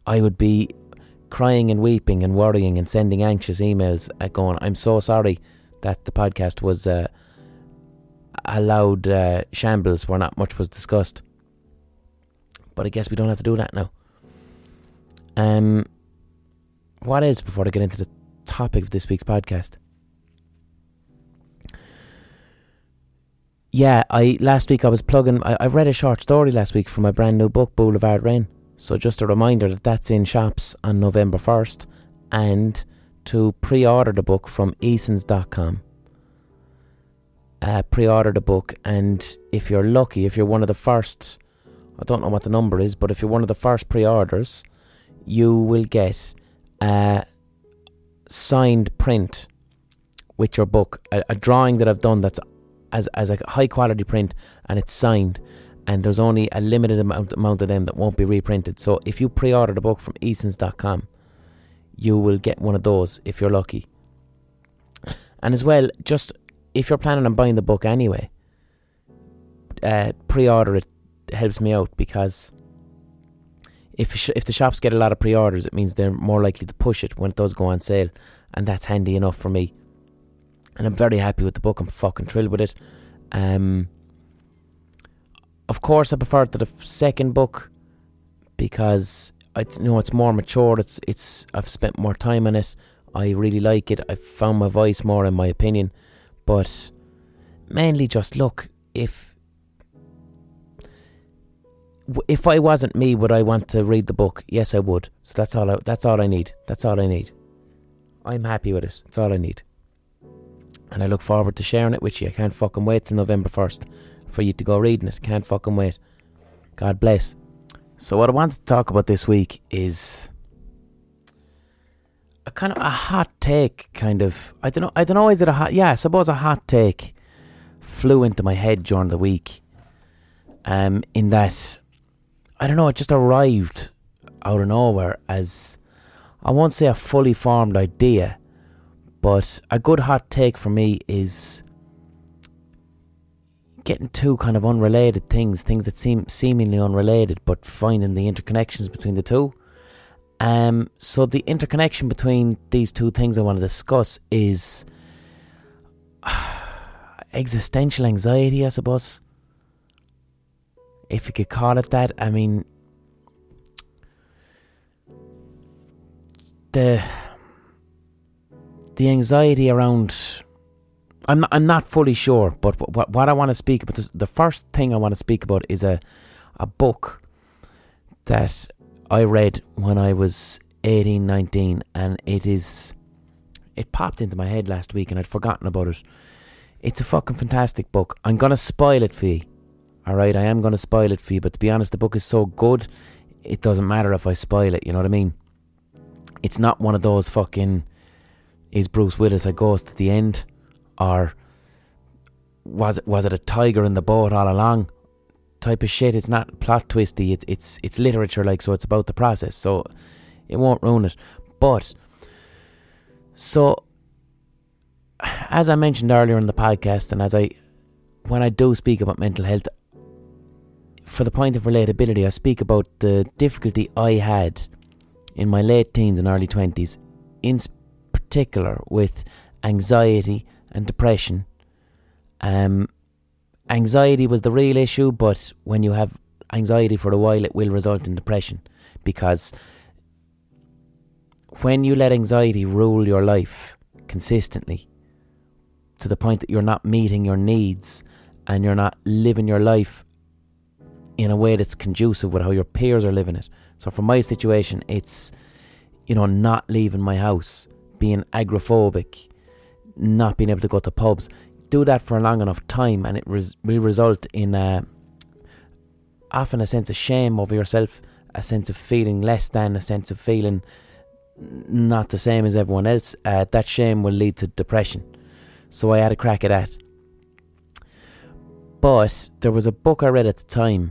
I would be crying and weeping and worrying and sending anxious emails at going, I'm so sorry that the podcast was uh, a loud uh, shambles where not much was discussed. But I guess we don't have to do that now. Um, what else before I get into the topic of this week's podcast? Yeah, I last week I was plugging, I, I read a short story last week from my brand new book, Boulevard Rain. So just a reminder that that's in shops on November first, and to pre-order the book from easons dot com. Uh, pre-order the book, and if you're lucky, if you're one of the first, I don't know what the number is, but if you're one of the first pre-orders, you will get a signed print with your book, a, a drawing that I've done that's as as a high quality print, and it's signed, and there's only a limited amount, amount of them that won't be reprinted. So if you pre-order the book from easons dot com, you will get one of those if you're lucky. And as well, just if you're planning on buying the book anyway, uh, pre-order it helps me out, because if sh- if the shops get a lot of pre-orders, it means they're more likely to push it when it does go on sale, and that's handy enough for me. And I'm very happy with the book. I'm fucking thrilled with it. Um, of course, I prefer it to the second book because I you know it's more mature. It's it's I've spent more time on it. I really like it. I've found my voice more, in my opinion. But mainly, just look, if if I wasn't me, would I want to read the book? Yes, I would. So that's all. I, that's all I need. That's all I need. I'm happy with it. That's all I need. And I look forward to sharing it with you. I can't fucking wait till November first for you to go reading it. Can't fucking wait. God bless. So what I want to talk about this week is a kind of a hot take, kind of. I don't know. I don't know. Is it a hot? Yeah, I suppose a hot take flew into my head during the week. Um, in that, I don't know. It just arrived out of nowhere as, I won't say a fully formed idea, but a good hot take for me is getting two kind of unrelated things, things that seem seemingly unrelated, but finding the interconnections between the two. Um, so the interconnection between these two things I want to discuss is uh, existential anxiety, I suppose, if you could call it that. I mean, the the anxiety around, I'm not, I'm not fully sure, but what what I want to speak about, the first thing I want to speak about is a a book that I read when I was eighteen, nineteen, and it is, it popped into my head last week and I'd forgotten about it. It's a fucking fantastic book. I'm going to spoil it for you. Alright, I am going to spoil it for you, but to be honest, the book is so good, it doesn't matter if I spoil it, you know what I mean? It's not one of those fucking, is Bruce Willis a ghost at the end? Or was it was it a tiger in the boat all along type of shit? It's not plot twisty, it's it's it's literature, like, so it's about the process, so it won't ruin it. But so, as I mentioned earlier in the podcast, and as I when I do speak about mental health, for the point of relatability, I speak about the difficulty I had in my late teens and early twenties, in particular with anxiety and depression. Um, anxiety was the real issue, but when you have anxiety for a while, it will result in depression, because when you let anxiety rule your life consistently to the point that you're not meeting your needs and you're not living your life in a way that's conducive with how your peers are living it. So for my situation, it's, you know, not leaving my house, being agoraphobic, not being able to go to pubs. Do that for a long enough time and it res- will result in a, often a sense of shame over yourself, a sense of feeling less than, a sense of feeling not the same as everyone else. Uh, that shame will lead to depression. So I had a crack at that. But there was a book I read at the time,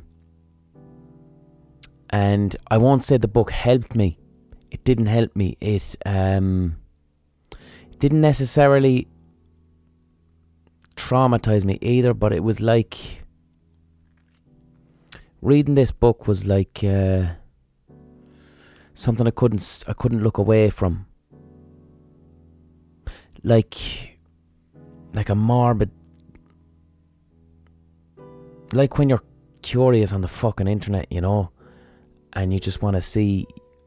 and I won't say the book helped me. It didn't help me. It um, didn't necessarily traumatize me either, but it was like, reading this book was like uh, something I couldn't I couldn't look away from, like like a morbid, like when you're curious on the fucking internet, you know, and you just want to see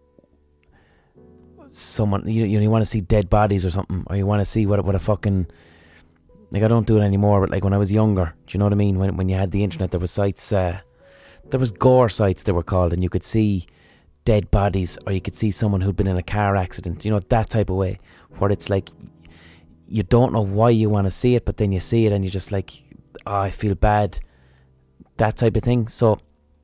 someone, you you, you want to see dead bodies or something, or you want to see what what a fucking, like, I don't do it anymore, but like when I was younger, do you know what I mean? When when you had the internet, there was sites, uh, there was gore sites they were called, and you could see dead bodies, or you could see someone who'd been in a car accident, you know, that type of way, where it's like you don't know why you want to see it, but then you see it and you're just like, oh, I feel bad, that type of thing. So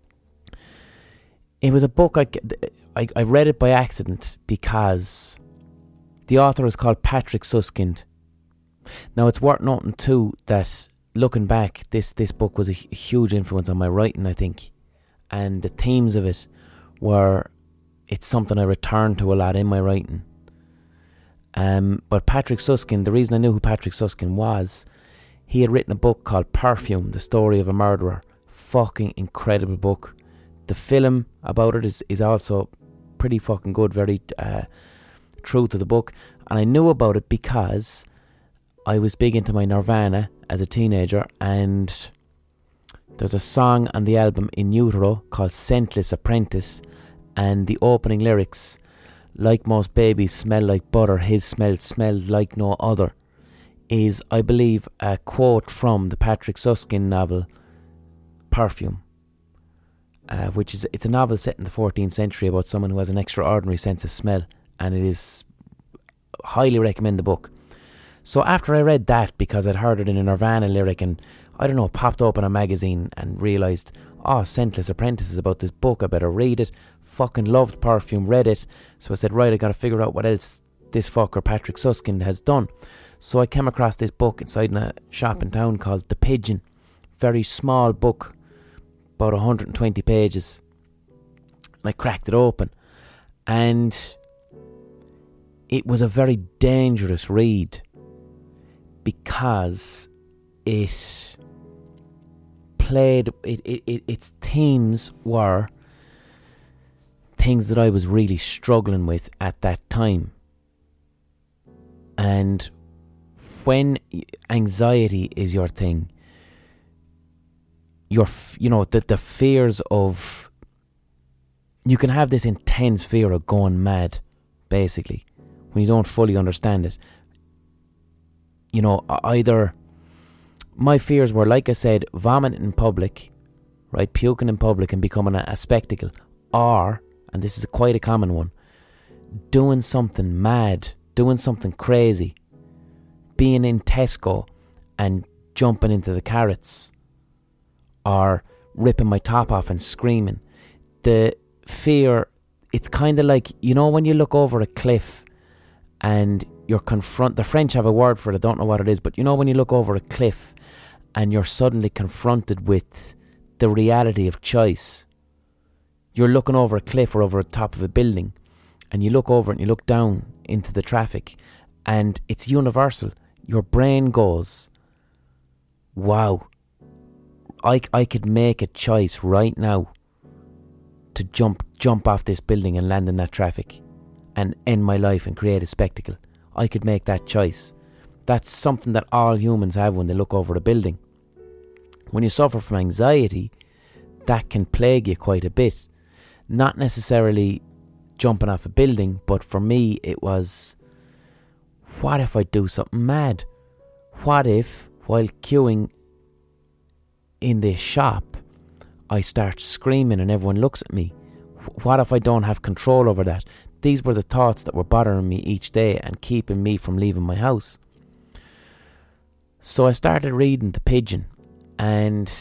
it was a book, I, I, I read it by accident because the author is called Patrick Suskind. Now, it's worth noting too that looking back, this, this book was a huge influence on my writing, I think. And the themes of it were, it's something I returned to a lot in my writing. Um, but Patrick Suskind, the reason I knew who Patrick Suskind was, he had written a book called Perfume, The Story of a Murderer. Fucking incredible book. The film about it is, is also pretty fucking good, very uh, true to the book. And I knew about it because I was big into my Nirvana as a teenager, and there's a song on the album In Utero called Scentless Apprentice, and the opening lyrics, like most babies smell like butter, his smell smelled like no other, is, I believe, a quote from the Patrick Suskind novel Perfume, uh, which is, it's a novel set in the fourteenth century about someone who has an extraordinary sense of smell, and it is, highly recommend the book. So after I read that, because I'd heard it in a Nirvana lyric, and I don't know, popped open a magazine and realised, oh, Scentless Apprentice is about this book, I better read it. Fucking loved Perfume, read it. So I said, right, I gotta figure out what else this fucker Patrick Suskind has done. So I came across this book inside a shop in town called The Pigeon. Very small book, about one hundred twenty pages. And I cracked it open, and it was a very dangerous read, because it played, it, it, it, its themes were things that I was really struggling with at that time. And when anxiety is your thing, your, you know, the, the fears of, you can have this intense fear of going mad, basically, when you don't fully understand it. You know, either my fears were, like I said, vomiting in public, right, puking in public and becoming a, a spectacle, or, and this is a quite a common one, doing something mad, doing something crazy, being in Tesco and jumping into the carrots, or ripping my top off and screaming. The fear, it's kind of like, you know, when you look over a cliff and you're confront, the French have a word for it, I don't know what it is, but you know when you look over a cliff and you're suddenly confronted with the reality of choice. You're looking over a cliff or over the top of a building, and you look over and you look down into the traffic, and it's universal. Your brain goes, wow, I, I could make a choice right now to jump jump off this building and land in that traffic and end my life and create a spectacle. I could make that choice. That's something that all humans have when they look over a building. When you suffer from anxiety, that can plague you quite a bit. Not necessarily jumping off a building, but for me it was, what if I do something mad? What if, while queuing in this shop, I start screaming and everyone looks at me? What if I don't have control over that? These were the thoughts that were bothering me each day and keeping me from leaving my house. So I started reading The Pigeon, and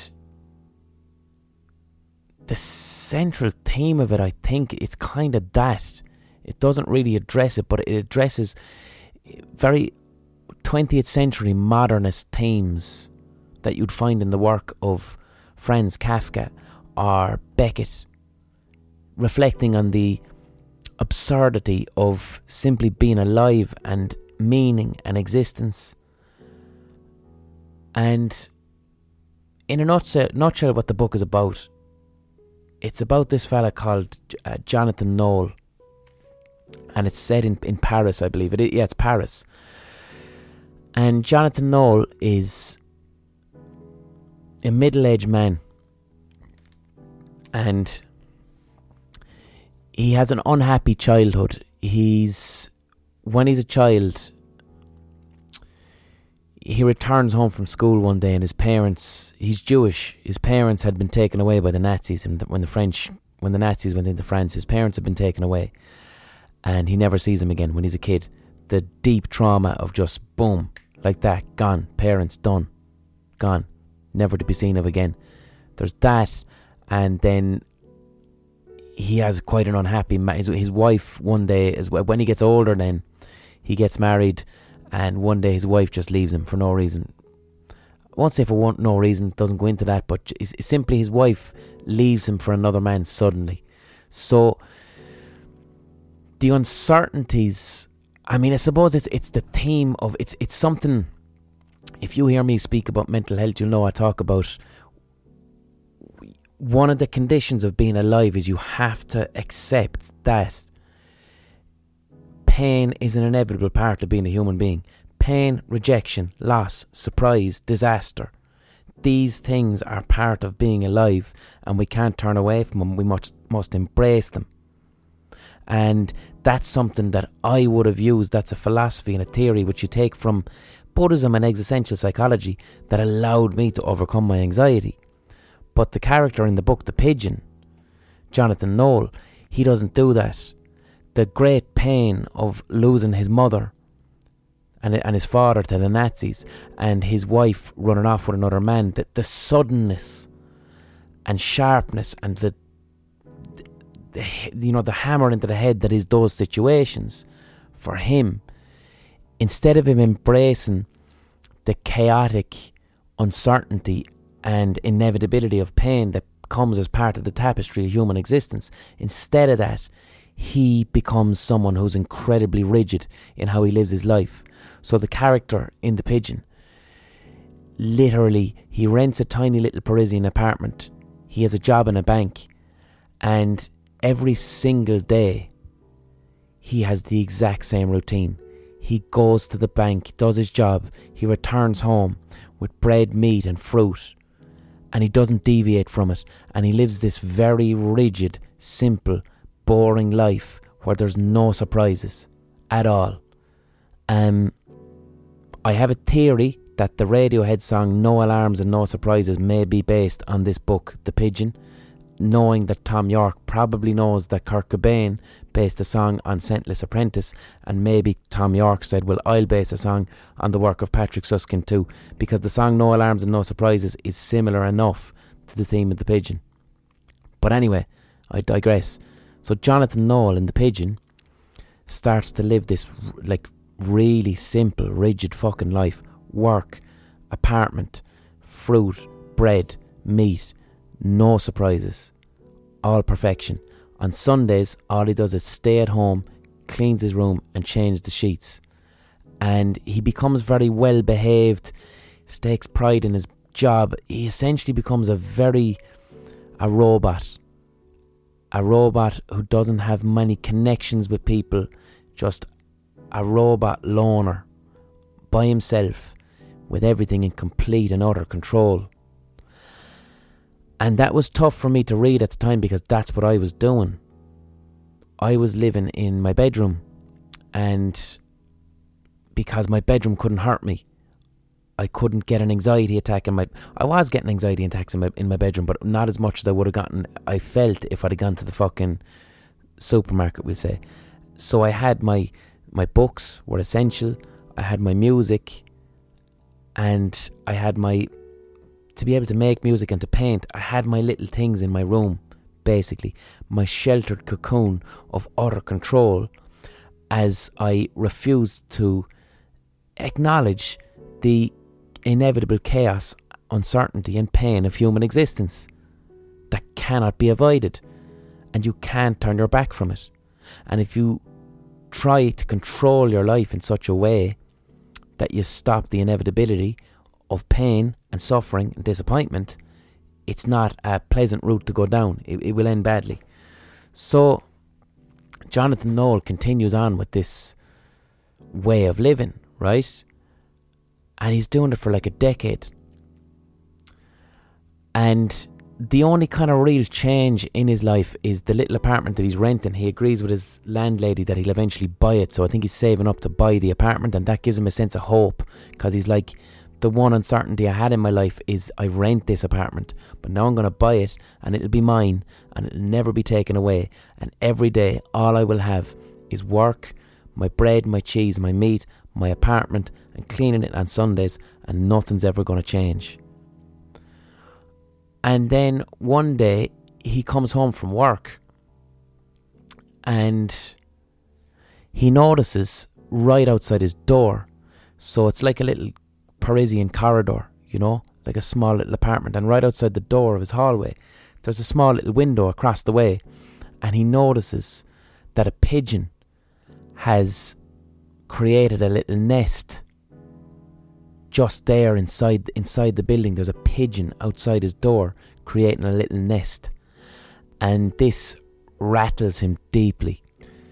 the central theme of it, I think, it's kind of that. It doesn't really address it, but it addresses very twentieth century modernist themes that you'd find in the work of Franz Kafka or Beckett, reflecting on the absurdity of simply being alive and meaning and existence. And in a nutshell, nutshell what the book is about, it's about this fella called uh, Jonathan Noel, and it's set in, in Paris, I believe. It, yeah, it's Paris. And Jonathan Knoll is a middle-aged man, and he has an unhappy childhood. He's when he's a child, he returns home from school one day, and his parents, he's Jewish, his parents had been taken away by the Nazis, and when the French, when the Nazis went into France, his parents had been taken away, and he never sees them again when he's a kid. The deep trauma of just boom, like that, gone, parents done, gone, never to be seen of again. There's that, and then he has quite an unhappy, ma- his, his wife one day, is when he gets older then, he gets married, and one day his wife just leaves him for no reason. I won't say for one, no reason, doesn't go into that, but it's, it's simply his wife leaves him for another man suddenly. So the uncertainties, I mean, I suppose it's it's the theme of, it's it's something, if you hear me speak about mental health, you'll know I talk about one of the conditions of being alive is you have to accept that pain is an inevitable part of being a human being. Pain, rejection, loss, surprise, disaster. These things are part of being alive, and we can't turn away from them. We must, must embrace them. And that's something that I would have used. That's a philosophy and a theory which you take from Buddhism and existential psychology that allowed me to overcome my anxiety. But the character in the book, The Pigeon, Jonathan Knoll, he doesn't do that. The great pain of losing his mother and and his father to the Nazis, and his wife running off with another man, the, the suddenness and sharpness and the, the, the you know the hammer into the head that is those situations for him, instead of him embracing the chaotic uncertainty and inevitability of pain that comes as part of the tapestry of human existence, instead of that, he becomes someone who's incredibly rigid in how he lives his life. So the character in The Pigeon, literally, he rents a tiny little Parisian apartment. He has a job in a bank, and every single day he has the exact same routine. He goes to the bank, does his job, he returns home with bread, meat and fruit, and he doesn't deviate from it, and he lives this very rigid, simple, boring life where there's no surprises at all. Um, I have a theory that the Radiohead song No Alarms and No Surprises may be based on this book, The Pigeon, knowing that Tom York probably knows that Kurt Cobain based the song on Scentless Apprentice, and maybe Tom York said, well, I'll base a song on the work of Patrick Susskind too, because the song No Alarms and No Surprises is similar enough to the theme of The Pigeon. But anyway, I digress. So Jonathan Knoll in The Pigeon starts to live this like really simple, rigid fucking life. Work, apartment, fruit, bread, meat, no surprises, all perfection. On Sundays, all he does is stay at home, cleans his room and changes the sheets. And he becomes very well behaved, takes pride in his job. He essentially becomes a very, a robot. A robot who doesn't have many connections with people, just a robot loner, by himself, with everything in complete and utter control. And that was tough for me to read at the time, because that's what I was doing. I was living in my bedroom, and because my bedroom couldn't hurt me, I couldn't get an anxiety attack in my... I was getting anxiety attacks in my in my bedroom, but not as much as I would have gotten, I felt, if I'd have gone to the fucking supermarket, we'll say. So I had my... My books were essential. I had my music, and I had my... To be able to make music and to paint, I had my little things in my room, basically. My sheltered cocoon of utter control, as I refused to acknowledge the inevitable chaos, uncertainty and pain of human existence that cannot be avoided, and you can't turn your back from it. And if you try to control your life in such a way that you stop the inevitability of pain and suffering and disappointment, it's not a pleasant route to go down. It, it will end badly. So Jonathan Noel continues on with this way of living, right? And he's doing it for like a decade. And the only kind of real change in his life is the little apartment that he's renting. He agrees with his landlady that he'll eventually buy it. So I think he's saving up to buy the apartment, and that gives him a sense of hope, because he's like, the one uncertainty I had in my life is I rent this apartment, but now I'm going to buy it and it'll be mine and it'll never be taken away. And every day all I will have is work, my bread, my cheese, my meat, my apartment, and cleaning it on Sundays, and nothing's ever going to change. And then one day he comes home from work and he notices right outside his door, so it's like a little Parisian corridor, you know, like a small little apartment, and right outside the door of his hallway there's a small little window across the way, and he notices that a pigeon has created a little nest just there inside inside the building. There's a pigeon outside his door creating a little nest, and this rattles him deeply.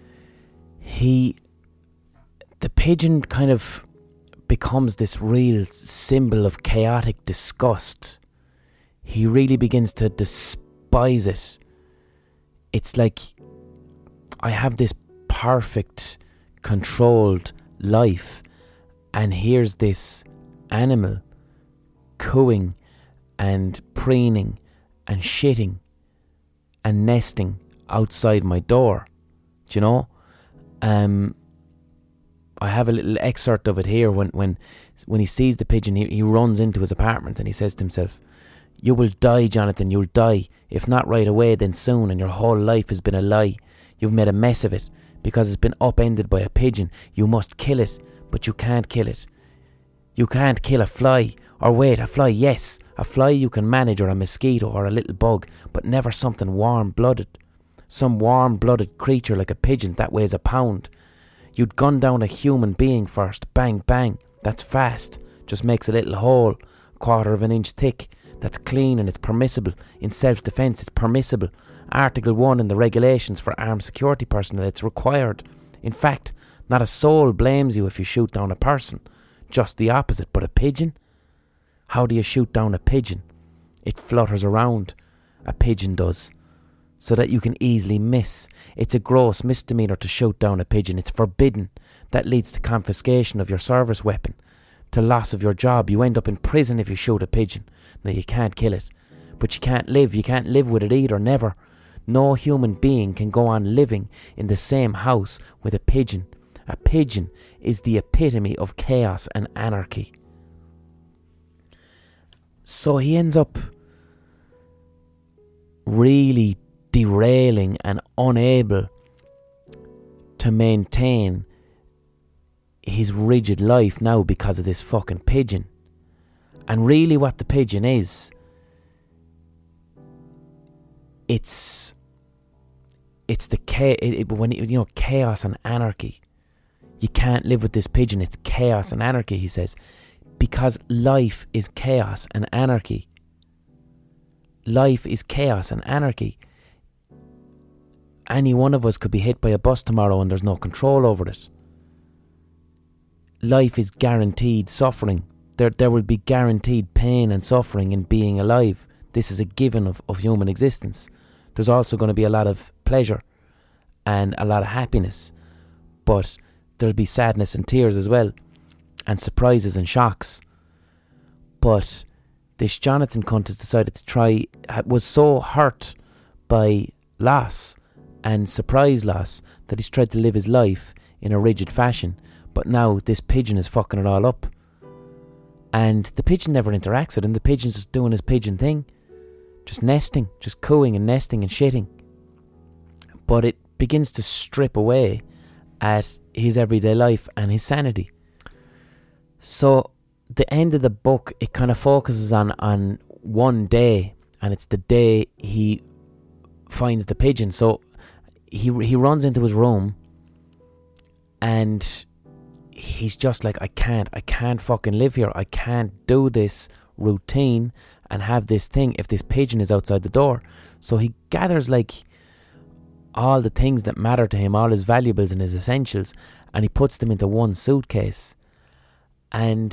He the pigeon kind of becomes this real symbol of chaotic disgust. He really begins to despise it. It's like, I have this perfect, controlled life, and here's this animal cooing and preening and shitting and nesting outside my door. Do you know? Um... I have a little excerpt of it here. When when when he sees the pigeon, he, he runs into his apartment and he says to himself, "You will die, Jonathan, you'll die. If not right away, then soon, and your whole life has been a lie. You've made a mess of it because it's been upended by a pigeon. You must kill it, but you can't kill it. You can't kill a fly. Or wait, a fly, yes. A fly you can manage, or a mosquito, or a little bug, but never something warm-blooded. Some warm-blooded creature like a pigeon that weighs a pound. You'd gun down a human being first. Bang, bang. That's fast. Just makes a little hole, quarter of an inch thick. That's clean and it's permissible. In self-defence, it's permissible. Article one in the regulations for armed security personnel, it's required. In fact, not a soul blames you if you shoot down a person. Just the opposite. But a pigeon? How do you shoot down a pigeon? It flutters around. A pigeon does. So that you can easily miss. It's a gross misdemeanor to shoot down a pigeon. It's forbidden. That leads to confiscation of your service weapon, to loss of your job. You end up in prison if you shoot a pigeon. Now, you can't kill it, but you can't live. You can't live with it either, never. No human being can go on living in the same house with a pigeon. A pigeon is the epitome of chaos and anarchy. So he ends up really derailing and unable to maintain his rigid life now because of this fucking pigeon. And really what the pigeon is, it's it's the cha- it, it, when it, you know, chaos and anarchy. You can't live with this pigeon. It's chaos and anarchy, he says, because life is chaos and anarchy. Life is chaos and anarchy. Any one of us could be hit by a bus tomorrow and there's no control over it. Life is guaranteed suffering. There there will be guaranteed pain and suffering in being alive. This is a given of, of human existence. There's also going to be a lot of pleasure and a lot of happiness. But there'll be sadness and tears as well. And surprises and shocks. But this Jonathan cunt has decided to try, was so hurt by loss and surprise loss that he's tried to live his life in a rigid fashion. But now this pigeon is fucking it all up. And the pigeon never interacts with him. The pigeon's just doing his pigeon thing. Just nesting, just cooing and nesting and shitting. But it begins to strip away at his everyday life and his sanity. So the end of the book, it kind of focuses on, on one day, and it's the day he finds the pigeon. So he he runs into his room and he's just like, I can't, I can't fucking live here. I can't do this routine and have this thing if this pigeon is outside the door. So he gathers like all the things that matter to him, all his valuables and his essentials, and he puts them into one suitcase. And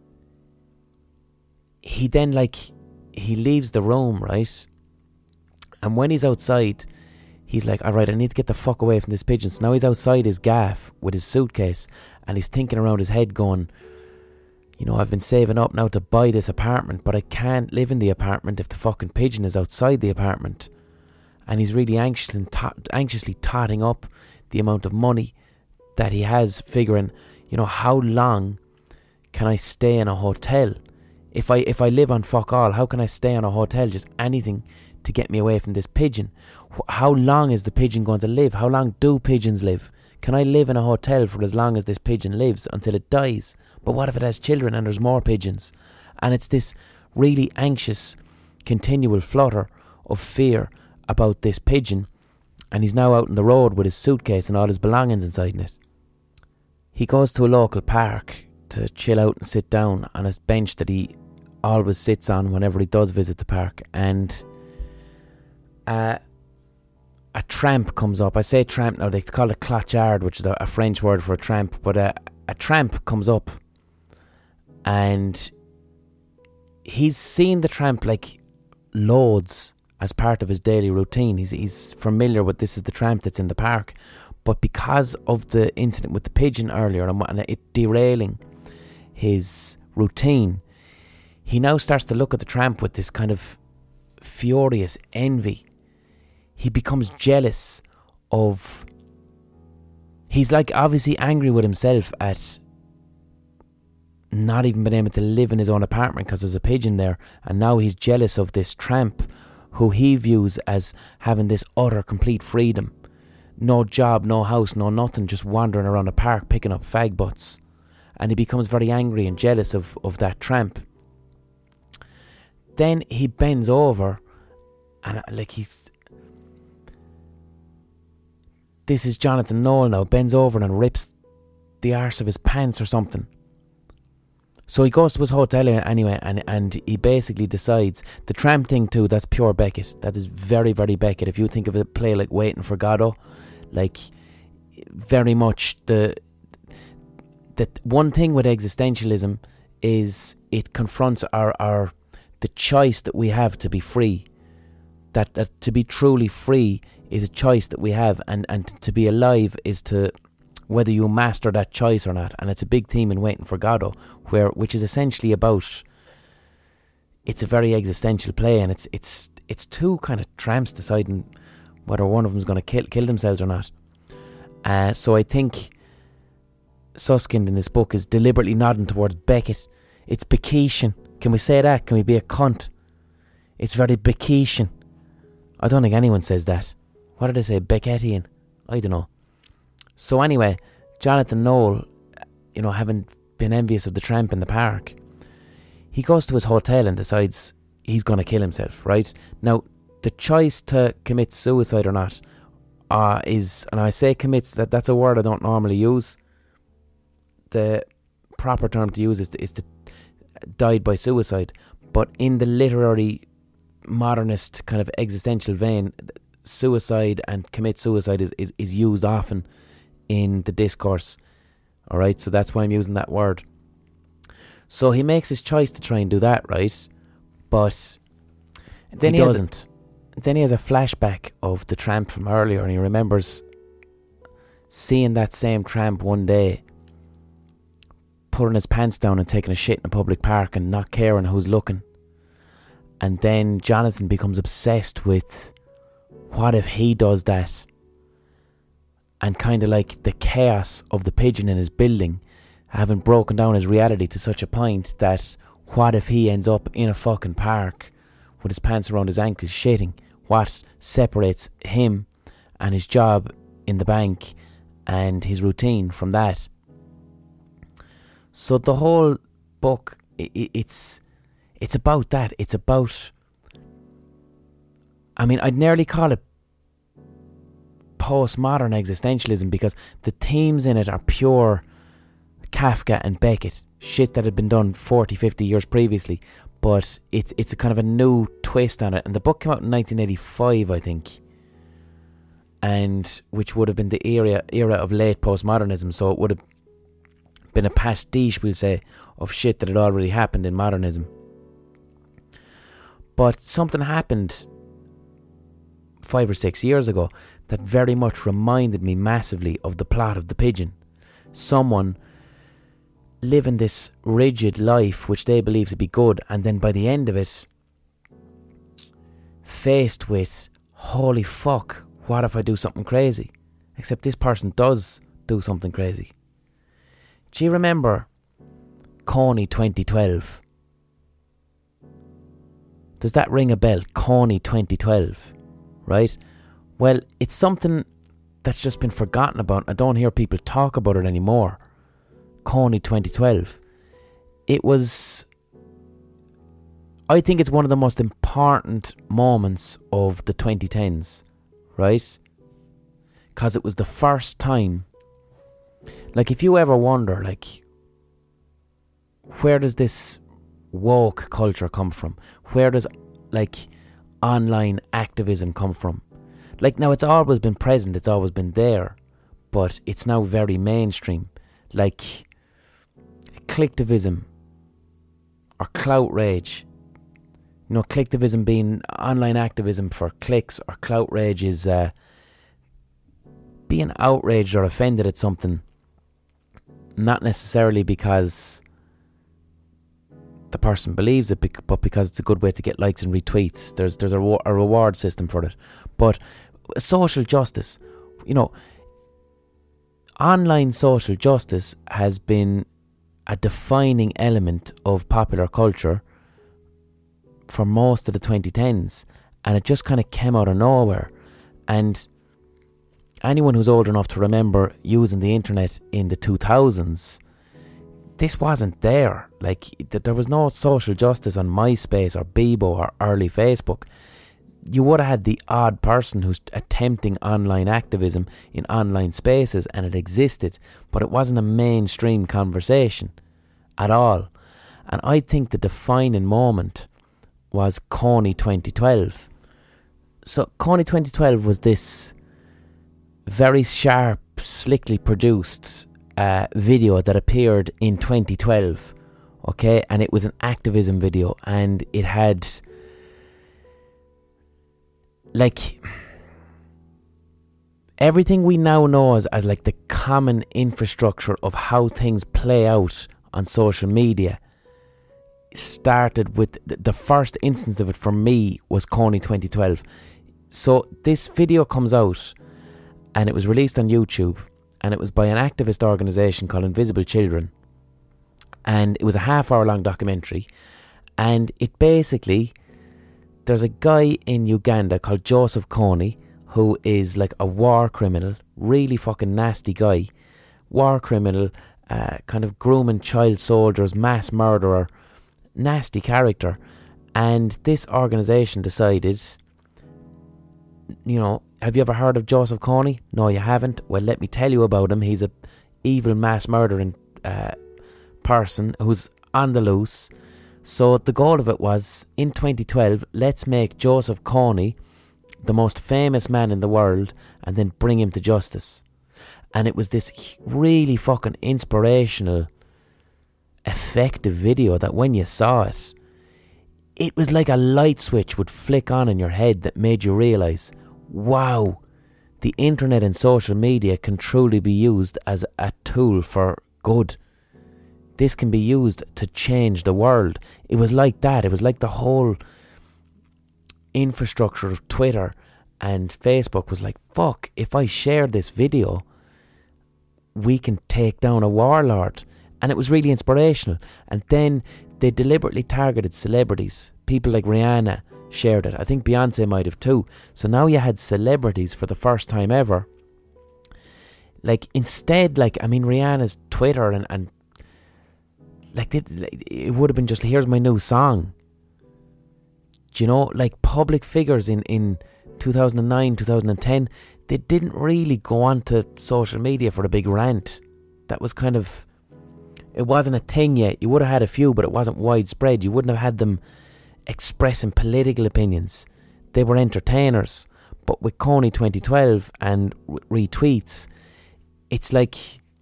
he then, like, he leaves the room, right? And when he's outside, he's like, alright, I need to get the fuck away from this pigeon. So now he's outside his gaff with his suitcase, and he's thinking around his head going, you know, I've been saving up now to buy this apartment, but I can't live in the apartment if the fucking pigeon is outside the apartment. And he's really anxious and to- anxiously totting up the amount of money that he has, figuring, you know, how long can I stay in a hotel? If I if I live on fuck all, how can I stay on a hotel? Just anything to get me away from this pigeon. How long is the pigeon going to live? How long do pigeons live? Can I live in a hotel for as long as this pigeon lives until it dies? But what if it has children and there's more pigeons? And it's this really anxious, continual flutter of fear about this pigeon. And he's now out on the road with his suitcase and all his belongings inside it. He goes to a local park to chill out and sit down on a bench that he always sits on whenever he does visit the park. And uh, a tramp comes up. I say tramp now, they call it clochard, which is a, a French word for a tramp. But a, a tramp comes up, and he's seen the tramp like loads as part of his daily routine. He's he's familiar with this is the tramp that's in the park. But because of the incident with the pigeon earlier and it derailing his routine, he now starts to look at the tramp with this kind of furious envy. He becomes jealous of... He's like obviously angry with himself at not even being able to live in his own apartment because there's a pigeon there. And now he's jealous of this tramp who he views as having this utter complete freedom. No job, no house, no nothing, just wandering around a park picking up fag butts. And he becomes very angry and jealous of, of that tramp. Then he bends over and like he's... This is Jonathan Noel now, bends over and rips the arse of his pants or something. So he goes to his hotel anyway, and, and he basically decides, the tramp thing too, that's pure Beckett. That is very, very Beckett. If you think of a play like Waiting for Godot, like very much the... The one thing with existentialism is it confronts our, our the choice that we have to be free. That, that to be truly free is a choice that we have, and, and to be alive is to whether you master that choice or not. And it's a big theme in Waiting for Godot, where which is essentially about, it's a very existential play, and it's it's it's two kind of tramps deciding whether one of them's going to kill kill themselves or not. Uh, so I think Susskind in this book is deliberately nodding towards Beckett. It's Becketian. Can we say that? Can we be a cunt? It's very Becketian. I don't think anyone says that. What did I say? Beckettian? I don't know. So anyway, Jonathan Noel, you know, having been envious of the tramp in the park, he goes to his hotel and decides he's going to kill himself, right? Now, the choice to commit suicide or not uh, is, and I say commits, that that's a word I don't normally use. The proper term to use is to, is to died by suicide. But in the literary modernist kind of existential vein, suicide and commit suicide is, is, is used often in the discourse. Alright, so that's why I'm using that word. So he makes his choice to try and do that, right? But then he, he doesn't. A, then he has a flashback of the tramp from earlier, and he remembers seeing that same tramp one day pulling his pants down and taking a shit in a public park and not caring who's looking. And then Jonathan becomes obsessed with what if he does that, and kind of like the chaos of the pigeon in his building having broken down his reality to such a point that what if he ends up in a fucking park with his pants around his ankles shitting? What separates him and his job in the bank and his routine from that? So the whole book, it's it's about that. It's about, I mean, I'd nearly call it postmodern existentialism, because the themes in it are pure Kafka and Beckett, shit that had been done forty, fifty years previously, but it's it's a kind of a new twist on it. And the book came out in nineteen eighty-five, I think. and which would have been the era era of late postmodernism. So it would have been a pastiche, we'll say, of shit that had already happened in modernism. But something happened five or six years ago that very much reminded me massively of the plot of The Pigeon. Someone living this rigid life which they believe to be good, and then by the end of it, faced with, holy fuck, what if I do something crazy? Except this person does do something crazy. Do you remember Kony twenty twelve? Does that ring a bell? Kony twenty twelve, right? Well, it's something that's just been forgotten about. I don't hear people talk about it anymore. Kony twenty twelve. It was, I think it's one of the most important moments of the twenty tens, right? Because it was the first time, like if you ever wonder, like, where does this woke culture come from? Where does, like, online activism come from? Like, now it's always been present, it's always been there, but it's now very mainstream. Like, clicktivism or clout rage. You know, clicktivism being online activism for clicks, or clout rage is uh, being outraged or offended at something, not necessarily because the person believes it, but because it's a good way to get likes and retweets. There's there's a, a reward system for it. But social justice, you know, online social justice has been a defining element of popular culture for most of the twenty tens, and it just kind of came out of nowhere. And anyone who's old enough to remember using the internet in the two thousands, this wasn't there. Like, there was no social justice on MySpace or Bebo or early Facebook. You would have had the odd person who's attempting online activism in online spaces, and it existed, but it wasn't a mainstream conversation at all. And I think the defining moment was Kony twenty twelve. So Kony twenty twelve was this very sharp, slickly produced uh, video that appeared in twenty twelve, okay, and it was an activism video, and it had, like, everything we now know as, as like the common infrastructure of how things play out on social media started with the, the first instance of it for me was Kony twenty twelve. So this video comes out, and it was released on YouTube, and it was by an activist organisation called Invisible Children, and it was a half hour long documentary, and it basically, there's a guy in Uganda called Joseph Kony, who is like a war criminal, really fucking nasty guy, war criminal, uh, kind of grooming child soldiers, mass murderer, nasty character. And this organisation decided, you know, have you ever heard of Joseph Kony? No, you haven't? Well, let me tell you about him. He's a evil mass murdering uh, person who's on the loose. So the goal of it was, in twenty twelve, let's make Joseph Kony the most famous man in the world and then bring him to justice. And it was this really fucking inspirational, effective video that when you saw it, it was like a light switch would flick on in your head that made you realise, wow, the internet and social media can truly be used as a tool for good. This can be used to change the world. It was like that. It was like the whole infrastructure of Twitter and Facebook was like, fuck, if I share this video, we can take down a warlord. And it was really inspirational. And then they deliberately targeted celebrities. People like Rihanna shared it. I think Beyonce might have too. So now you had celebrities for the first time ever. Like, instead, like, I mean, Rihanna's Twitter and, and like, it, it would have been just, here's my new song. Do you know, like, public figures in, in two thousand nine, two thousand ten, they didn't really go onto social media for a big rant. That was kind of, it wasn't a thing yet. You would have had a few, but it wasn't widespread. You wouldn't have had them expressing political opinions. They were entertainers. But with Kony twenty twelve and re- retweets, it's like,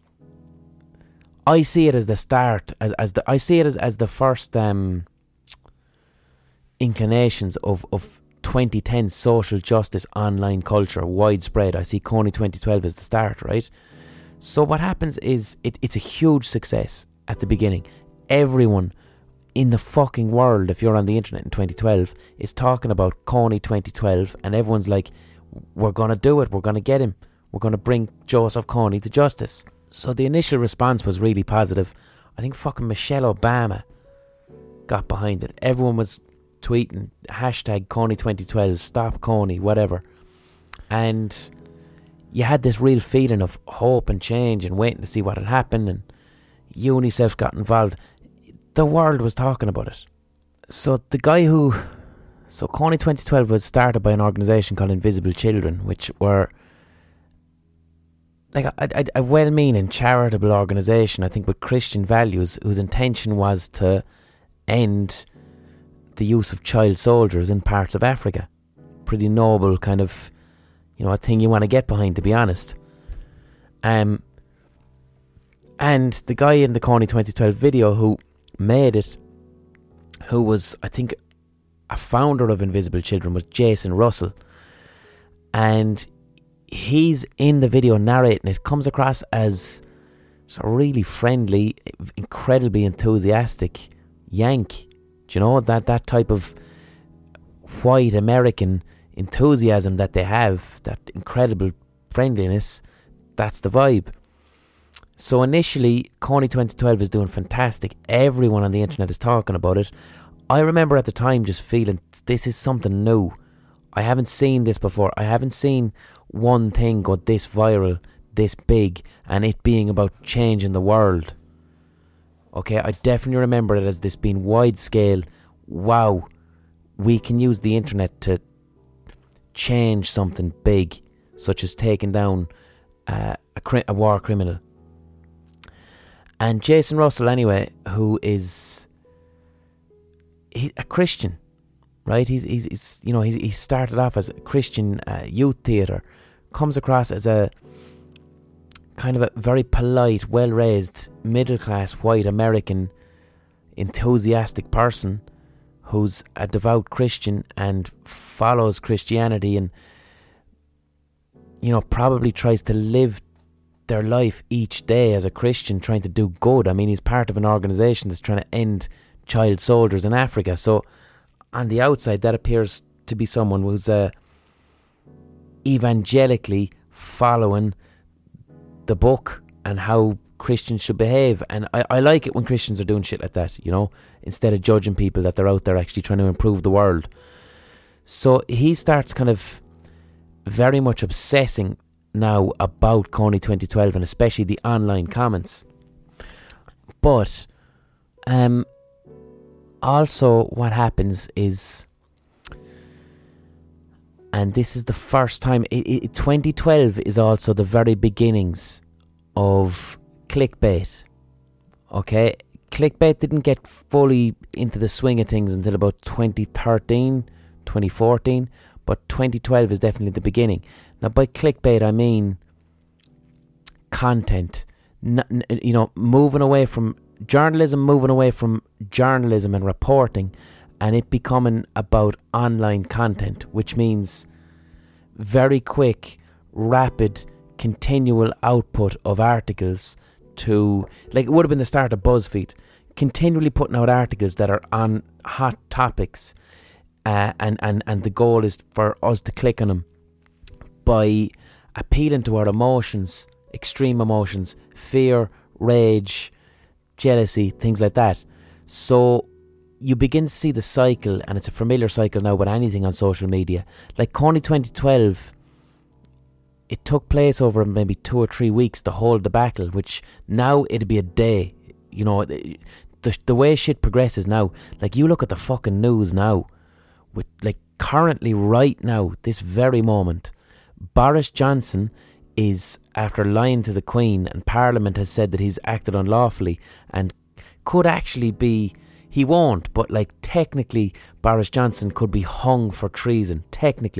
I see it as the start, as as the I see it as, as the first um, inclinations of, of twenty ten social justice online culture widespread. I see Kony twenty twelve as the start, right? So what happens is it, it's a huge success at the beginning. Everyone in the fucking world, if you're on the internet in twenty twelve, is talking about Kony twenty twelve, and everyone's like, we're going to do it, we're going to get him, we're going to bring Joseph Kony to justice. So the initial response was really positive. I think fucking Michelle Obama got behind it. Everyone was tweeting hashtag Kony twenty twelve, stop Kony, whatever. And you had this real feeling of hope and change and waiting to see what had happened, and UNICEF got involved. The world was talking about it. So the guy who... So Kony twenty twelve was started by an organisation called Invisible Children, which were like a, a, a well-meaning charitable organisation, I think, with Christian values, whose intention was to end the use of child soldiers in parts of Africa. Pretty noble kind of, you know, a thing you want to get behind, to be honest. Um, and the guy in the Kony twenty twelve video who made it, who was, I think, a founder of Invisible Children, was Jason Russell. And he's in the video narrating it. Comes across as a really friendly, incredibly enthusiastic Yank. Do you know, that, that type of white American enthusiasm that they have, that incredible friendliness, that's the vibe. So initially, Kony twenty twelve is doing fantastic. Everyone on the internet is talking about it. I remember at the time just feeling, this is something new. I haven't seen this before. I haven't seen one thing go this viral, this big, and it being about changing the world. Okay, I definitely remember it as this being wide scale. Wow, we can use the internet to change something big, such as taking down uh, a, cri- a war criminal. And Jason Russell, anyway, who is he, a Christian, right? He's, he's, he's you know, he's, he started off as a Christian uh, youth theatre, comes across as a kind of a very polite, well-raised, middle-class, white American, enthusiastic person who's a devout Christian and follows Christianity and, you know, probably tries to live their life each day as a Christian, trying to do good. I mean, he's part of an organisation that's trying to end child soldiers in Africa. So, on the outside, that appears to be someone who's uh, evangelically following the book and how Christians should behave. And I, I like it when Christians are doing shit like that, you know, instead of judging people, that they're out there actually trying to improve the world. So he starts kind of very much obsessing now about Kony twenty twelve, and especially the online comments. But um, also what happens is, and this is the first time, it, it, twenty twelve is also the very beginnings of clickbait. Okay, clickbait didn't get fully into the swing of things until about twenty thirteen, twenty fourteen, but twenty twelve is definitely the beginning. Now, by clickbait, I mean content, N- you know, moving away from journalism, moving away from journalism and reporting, and it becoming about online content, which means very quick, rapid, continual output of articles to, like, it would have been the start of BuzzFeed, continually putting out articles that are on hot topics, uh, and, and, and the goal is for us to click on them by appealing to our emotions, extreme emotions, fear, rage, jealousy, things like that. So you begin to see the cycle, and it's a familiar cycle now with anything on social media. Like Kony twenty twelve, it took place over maybe two or three weeks to hold the battle, which now it'd be a day. You know, the, the, the way shit progresses now, like you look at the fucking news now, with like currently right now, this very moment, Boris Johnson is, after lying to the Queen, and Parliament has said that he's acted unlawfully and could actually be, he won't, but like technically Boris Johnson could be hung for treason, technically,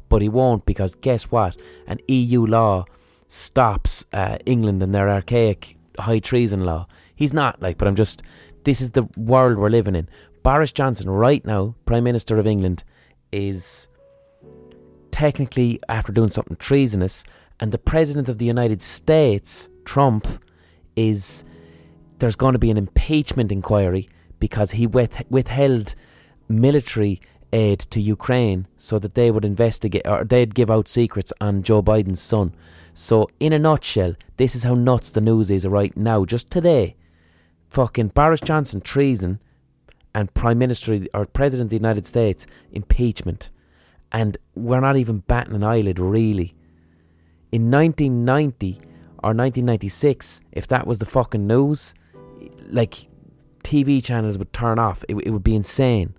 but he won't, because guess what? An E U law stops uh, England and their archaic high treason law. He's not, like, but I'm just, this is the world we're living in. Boris Johnson right now, Prime Minister of England, is technically after doing something treasonous, and the President of the United States, Trump, is, there's going to be an impeachment inquiry because he with, withheld military aid to Ukraine so that they would investigate, or they'd give out secrets on Joe Biden's son. So in a nutshell, this is how nuts the news is right now. Just today, fucking Boris Johnson treason, and Prime Minister or President of the United States impeachment, and we're not even batting an eyelid really. In nineteen ninety or nineteen ninety-six, if that was the fucking news, like, T V channels would turn off. It, it would be insane.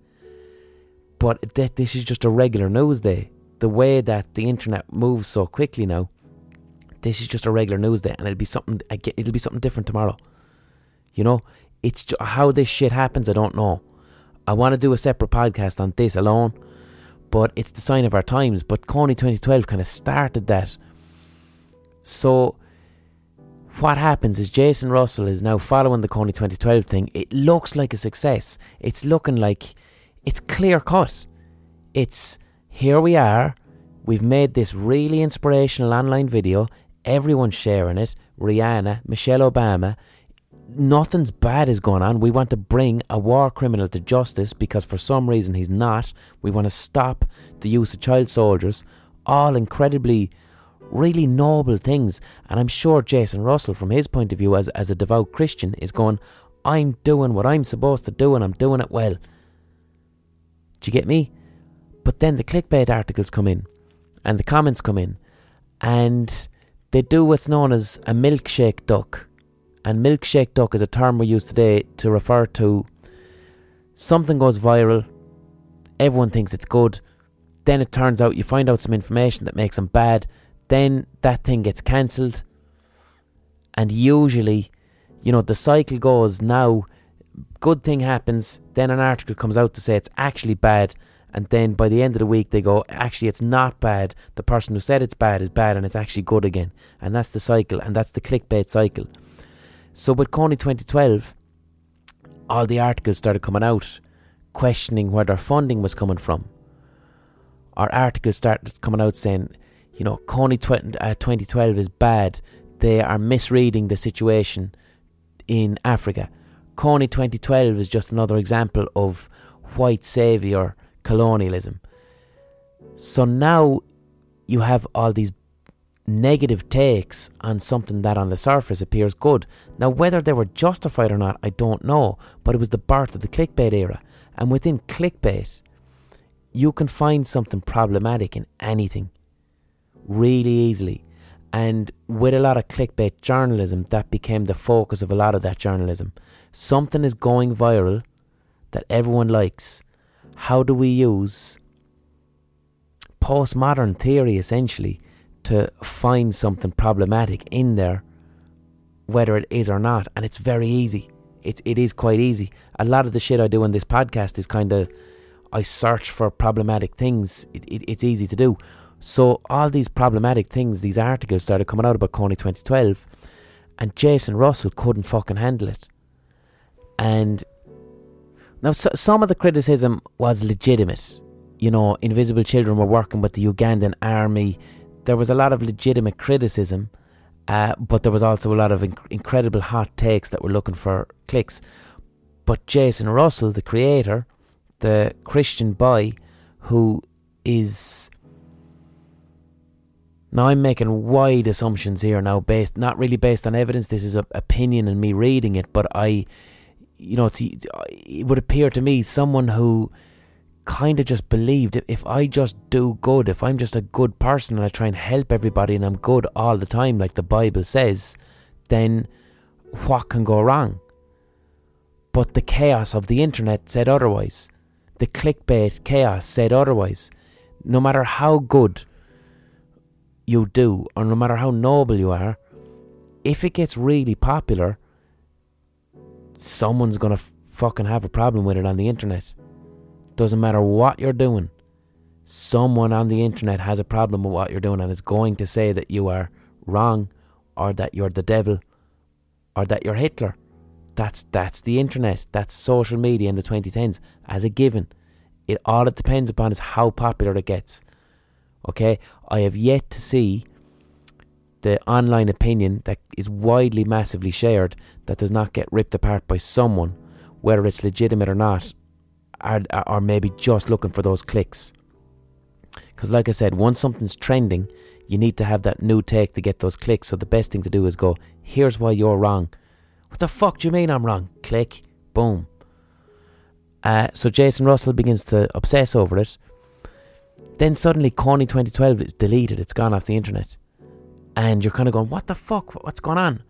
But th- this is just a regular news day. The way that the internet moves so quickly now, this is just a regular news day, and it'll be something. It'll be something different tomorrow. You know, it's ju- how this shit happens. I don't know. I want to do a separate podcast on this alone, but it's the sign of our times. But Kony twenty twelve kind of started that. So what happens is Jason Russell is now following the Kony twenty twelve thing. It looks like a success. It's looking like it's clear cut. It's, here we are. We've made this really inspirational online video. Everyone's sharing it. Rihanna, Michelle Obama. Nothing's bad is going on. We want to bring a war criminal to justice because for some reason he's not. We want to stop the use of child soldiers. All incredibly, really noble things. And I'm sure Jason Russell, from his point of view as, as a devout Christian, is going, I'm doing what I'm supposed to do and I'm doing it well. Do you get me? But then the clickbait articles come in and the comments come in and they do what's known as a milkshake duck. And milkshake duck is a term we use today to refer to something goes viral, everyone thinks it's good, then it turns out you find out some information that makes them bad, then that thing gets cancelled, and usually, you know, the cycle goes now, good thing happens, then an article comes out to say it's actually bad, and then by the end of the week they go, actually it's not bad, the person who said it's bad is bad and it's actually good again. And that's the cycle, and that's the clickbait cycle. So with Kony twenty twelve, all the articles started coming out questioning where their funding was coming from. Our articles started coming out saying, you know, Kony twenty twelve is bad, they are misreading the situation in Africa. Kony twenty twelve is just another example of white saviour colonialism. So now you have all these negative takes on something that on the surface appears good. Now whether they were justified or not, I don't know, but it was the birth of the clickbait era. And within clickbait, you can find something problematic in anything really easily. And with a lot of clickbait journalism, that became the focus of a lot of that journalism. Something is going viral that everyone likes. How do we use postmodern theory essentially to find something problematic in there, whether it is or not? And it's very easy. It, it is quite easy. A lot of the shit I do on this podcast is kind of, I search for problematic things. It, it, it's easy to do. So all these problematic things, these articles started coming out about Kony twenty twelve, and Jason Russell couldn't fucking handle it. And now so, some of the criticism was legitimate. You know, Invisible Children were working with the Ugandan army. There was a lot of legitimate criticism, uh, but there was also a lot of inc- incredible hot takes that were looking for clicks. But Jason Russell, the creator, the Christian boy, who is... Now I'm making wide assumptions here now, based not really based on evidence. This is a opinion and me reading it, but I, you know, to, it would appear to me someone who kind of just believed if I just do good, if I'm just a good person and I try and help everybody and I'm good all the time like the Bible says, then what can go wrong? But the chaos of the internet said otherwise. The clickbait chaos said otherwise. No matter how good you do, or no matter how noble you are, if it gets really popular, someone's gonna f- fucking have a problem with it on the internet. Doesn't matter what you're doing, someone on the internet has a problem with what you're doing and is going to say that you are wrong, or that you're the devil, or that you're Hitler. That's that's the internet. That's social media in the twenty tens as a given. It all it depends upon is how popular it gets. Okay, I have yet to see the online opinion that is widely, massively shared that does not get ripped apart by someone, whether it's legitimate or not, or, or maybe just looking for those clicks. Because like I said, once something's trending, you need to have that new take to get those clicks. So the best thing to do is go, here's why you're wrong. What the fuck do you mean I'm wrong? Click. Boom. Uh, so Jason Russell begins to obsess over it. Then suddenly Kony twenty twelve is deleted. It's gone off the internet. And you're kind of going, what the fuck? What's going on?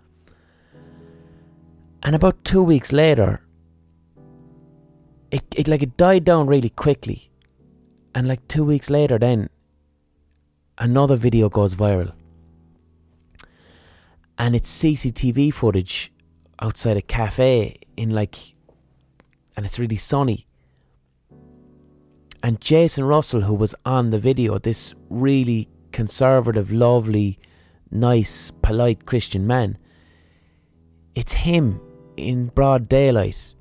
And about two weeks later, it, it like it died down really quickly. And like two weeks later then, another video goes viral. And it's C C T V footage outside a cafe in like, and it's really sunny. And Jason Russell, who was on the video, this really conservative, lovely, nice, polite Christian man, it's him in broad daylight,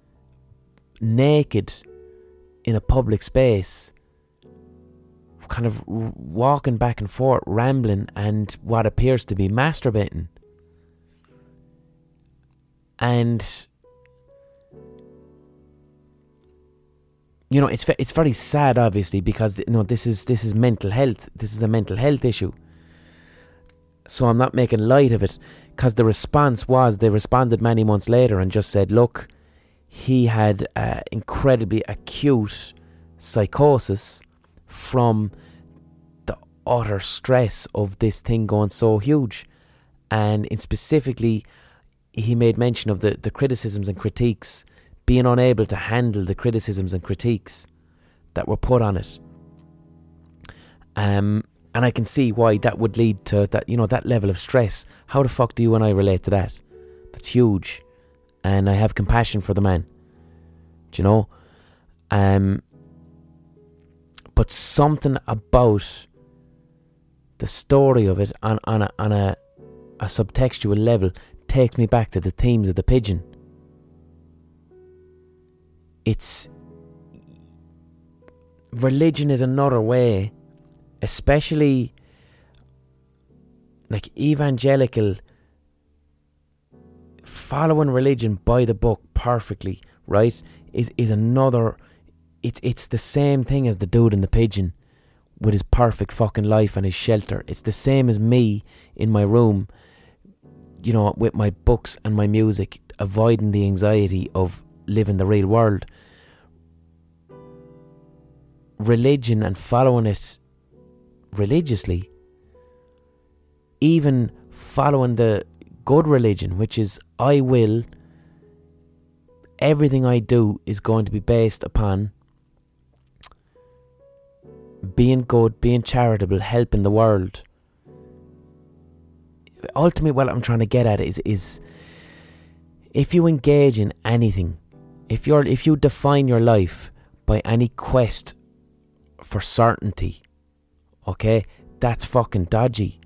naked in a public space, kind of r- walking back and forth, rambling, and what appears to be masturbating. And you know, it's it's very sad, obviously, because you know this is this is mental health. This is a mental health issue. So I'm not making light of it, because the response was they responded many months later and just said, look, he had uh, incredibly acute psychosis from the utter stress of this thing going so huge. And in specifically, he made mention of the, the criticisms and critiques, being unable to handle the criticisms and critiques that were put on it. Um, and I can see why that would lead to that, you know, that level of stress. How the fuck do you and I relate to that? That's huge. And I have compassion for the man. Do you know? Um, but something about the story of it on, on a on a, a subtextual level takes me back to the themes of The Pigeon. It's religion is another way, especially like evangelical, following religion by the book perfectly, right, is is another. It's it's the same thing as the dude in The Pigeon with his perfect fucking life and his shelter. It's the same as me in my room, you know, with my books and my music, avoiding the anxiety of living the real world. Religion and following it religiously, even following the good religion, which is I will, everything I do is going to be based upon being good, being charitable, helping the world. Ultimately, what I'm trying to get at is is if you engage in anything, if you're if you define your life by any quest for certainty, okay, that's fucking dodgy.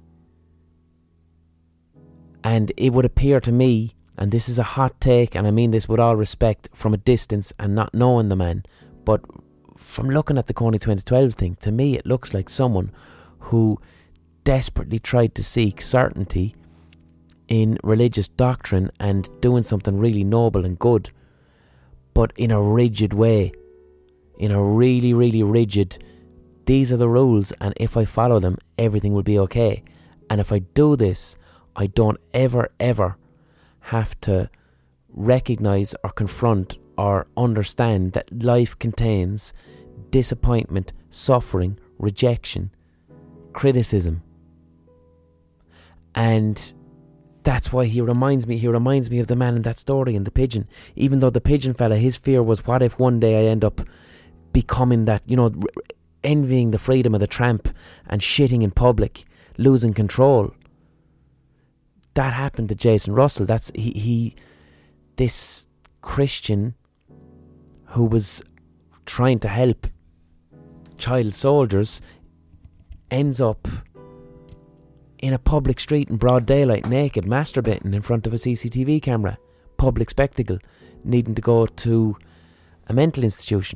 And it would appear to me, and this is a hot take, and I mean this with all respect from a distance and not knowing the man, but from looking at the Kony twenty twelve thing, to me it looks like someone who desperately tried to seek certainty in religious doctrine and doing something really noble and good, but in a rigid way, in a really, really rigid, these are the rules, and if I follow them, everything will be okay. And if I do this, I don't ever, ever have to recognize or confront or understand that life contains disappointment, suffering, rejection, criticism. And that's why he reminds me, he reminds me of the man in that story in The Pigeon. Even though the pigeon fella, his fear was, what if one day I end up becoming that, you know, envying the freedom of the tramp and shitting in public, losing control. That happened to Jason Russell. That's he, he this Christian who was trying to help child soldiers ends up in a public street in broad daylight, naked, masturbating in front of a C C T V camera. Public spectacle, needing to go to a mental institution.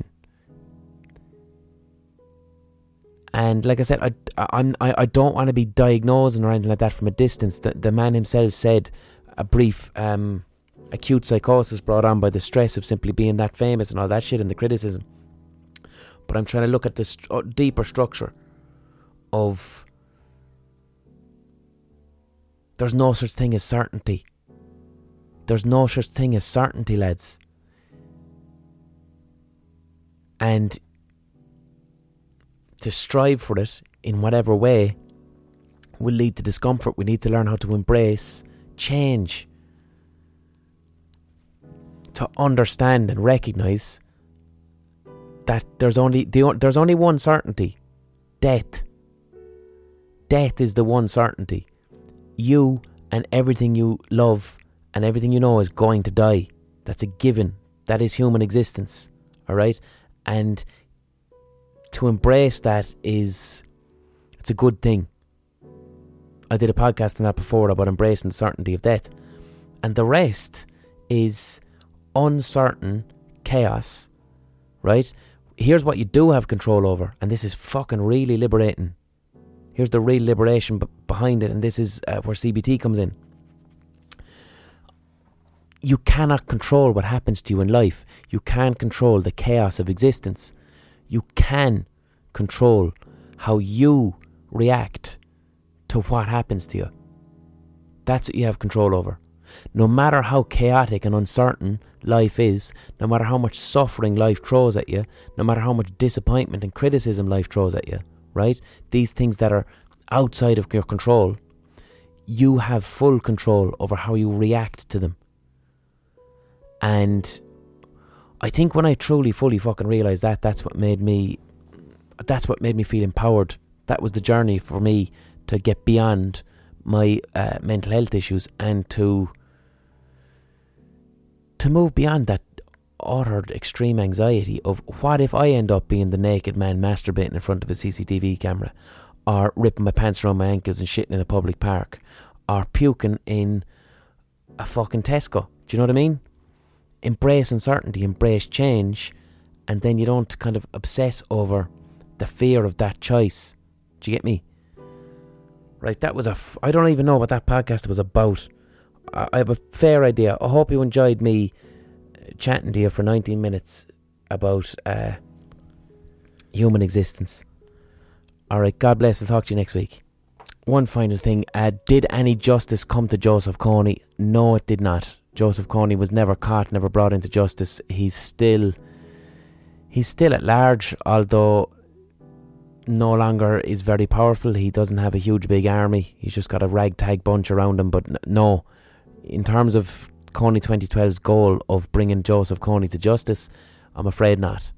And like I said, I, I'm, I, I don't want to be diagnosing or anything like that from a distance. The, the man himself said a brief um, acute psychosis brought on by the stress of simply being that famous and all that shit and the criticism. But I'm trying to look at the st- deeper structure of there's no such thing as certainty. There's no such thing as certainty, lads. And to strive for it in whatever way will lead to discomfort. We need to learn how to embrace change, to understand and recognise that there's only the, there's only one certainty: death. Death is the one certainty. You and everything you love and everything you know is going to die. That's a given. That is human existence. Alright? And to embrace that is, it's a good thing. I did a podcast on that before about embracing the certainty of death. And the rest is uncertain chaos. Right? Here's what you do have control over. And this is fucking really liberating. Here's the real liberation b- behind it. And this is uh, where C B T comes in. You cannot control what happens to you in life. You can't control the chaos of existence. You can control how you react to what happens to you. That's what you have control over. No matter how chaotic and uncertain life is, no matter how much suffering life throws at you, no matter how much disappointment and criticism life throws at you, right? These things that are outside of your control, you have full control over how you react to them. And I think when I truly, fully fucking realised that, that's what made me, that's what made me feel empowered. That was the journey for me to get beyond my uh, mental health issues and to to move beyond that utter extreme anxiety of what if I end up being the naked man masturbating in front of a C C T V camera, or ripping my pants around my ankles and shitting in a public park, or puking in a fucking Tesco. Do you know what I mean? Embrace uncertainty, embrace change, and then you don't kind of obsess over the fear of that choice. Do you get me? Right, that was a... F- I don't even know what that podcast was about. I, I have a fair idea. I hope you enjoyed me chatting to you for nineteen minutes about uh, human existence. Alright, God bless. I'll talk to you next week. One final thing. Uh, did any justice come to Joseph Kony? No, it did not. Joseph Kony was never caught, never brought into justice. He's still... He's still at large, although no longer is very powerful. He doesn't have a huge big army. He's just got a ragtag bunch around him. But n- no, in terms of Kony twenty twelve's goal of bringing Joseph Kony to justice, I'm afraid not.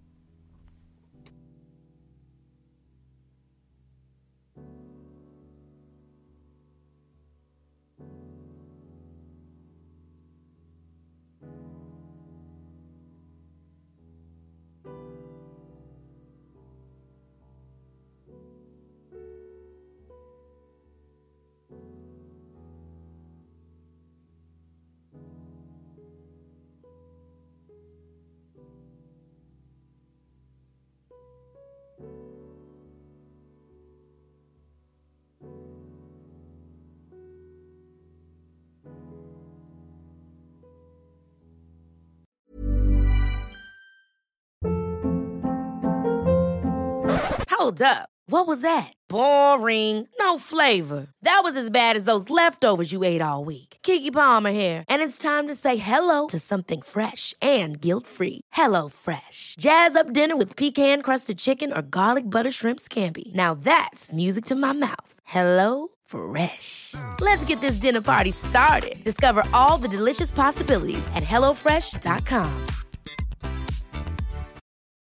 Hold up. What was that? Boring. No flavor. That was as bad as those leftovers you ate all week. Keke Palmer here. And it's time to say hello to something fresh and guilt-free. Hello Fresh. Jazz up dinner with pecan-crusted chicken or garlic butter shrimp scampi. Now that's music to my mouth. Hello Fresh. Let's get this dinner party started. Discover all the delicious possibilities at hello fresh dot com.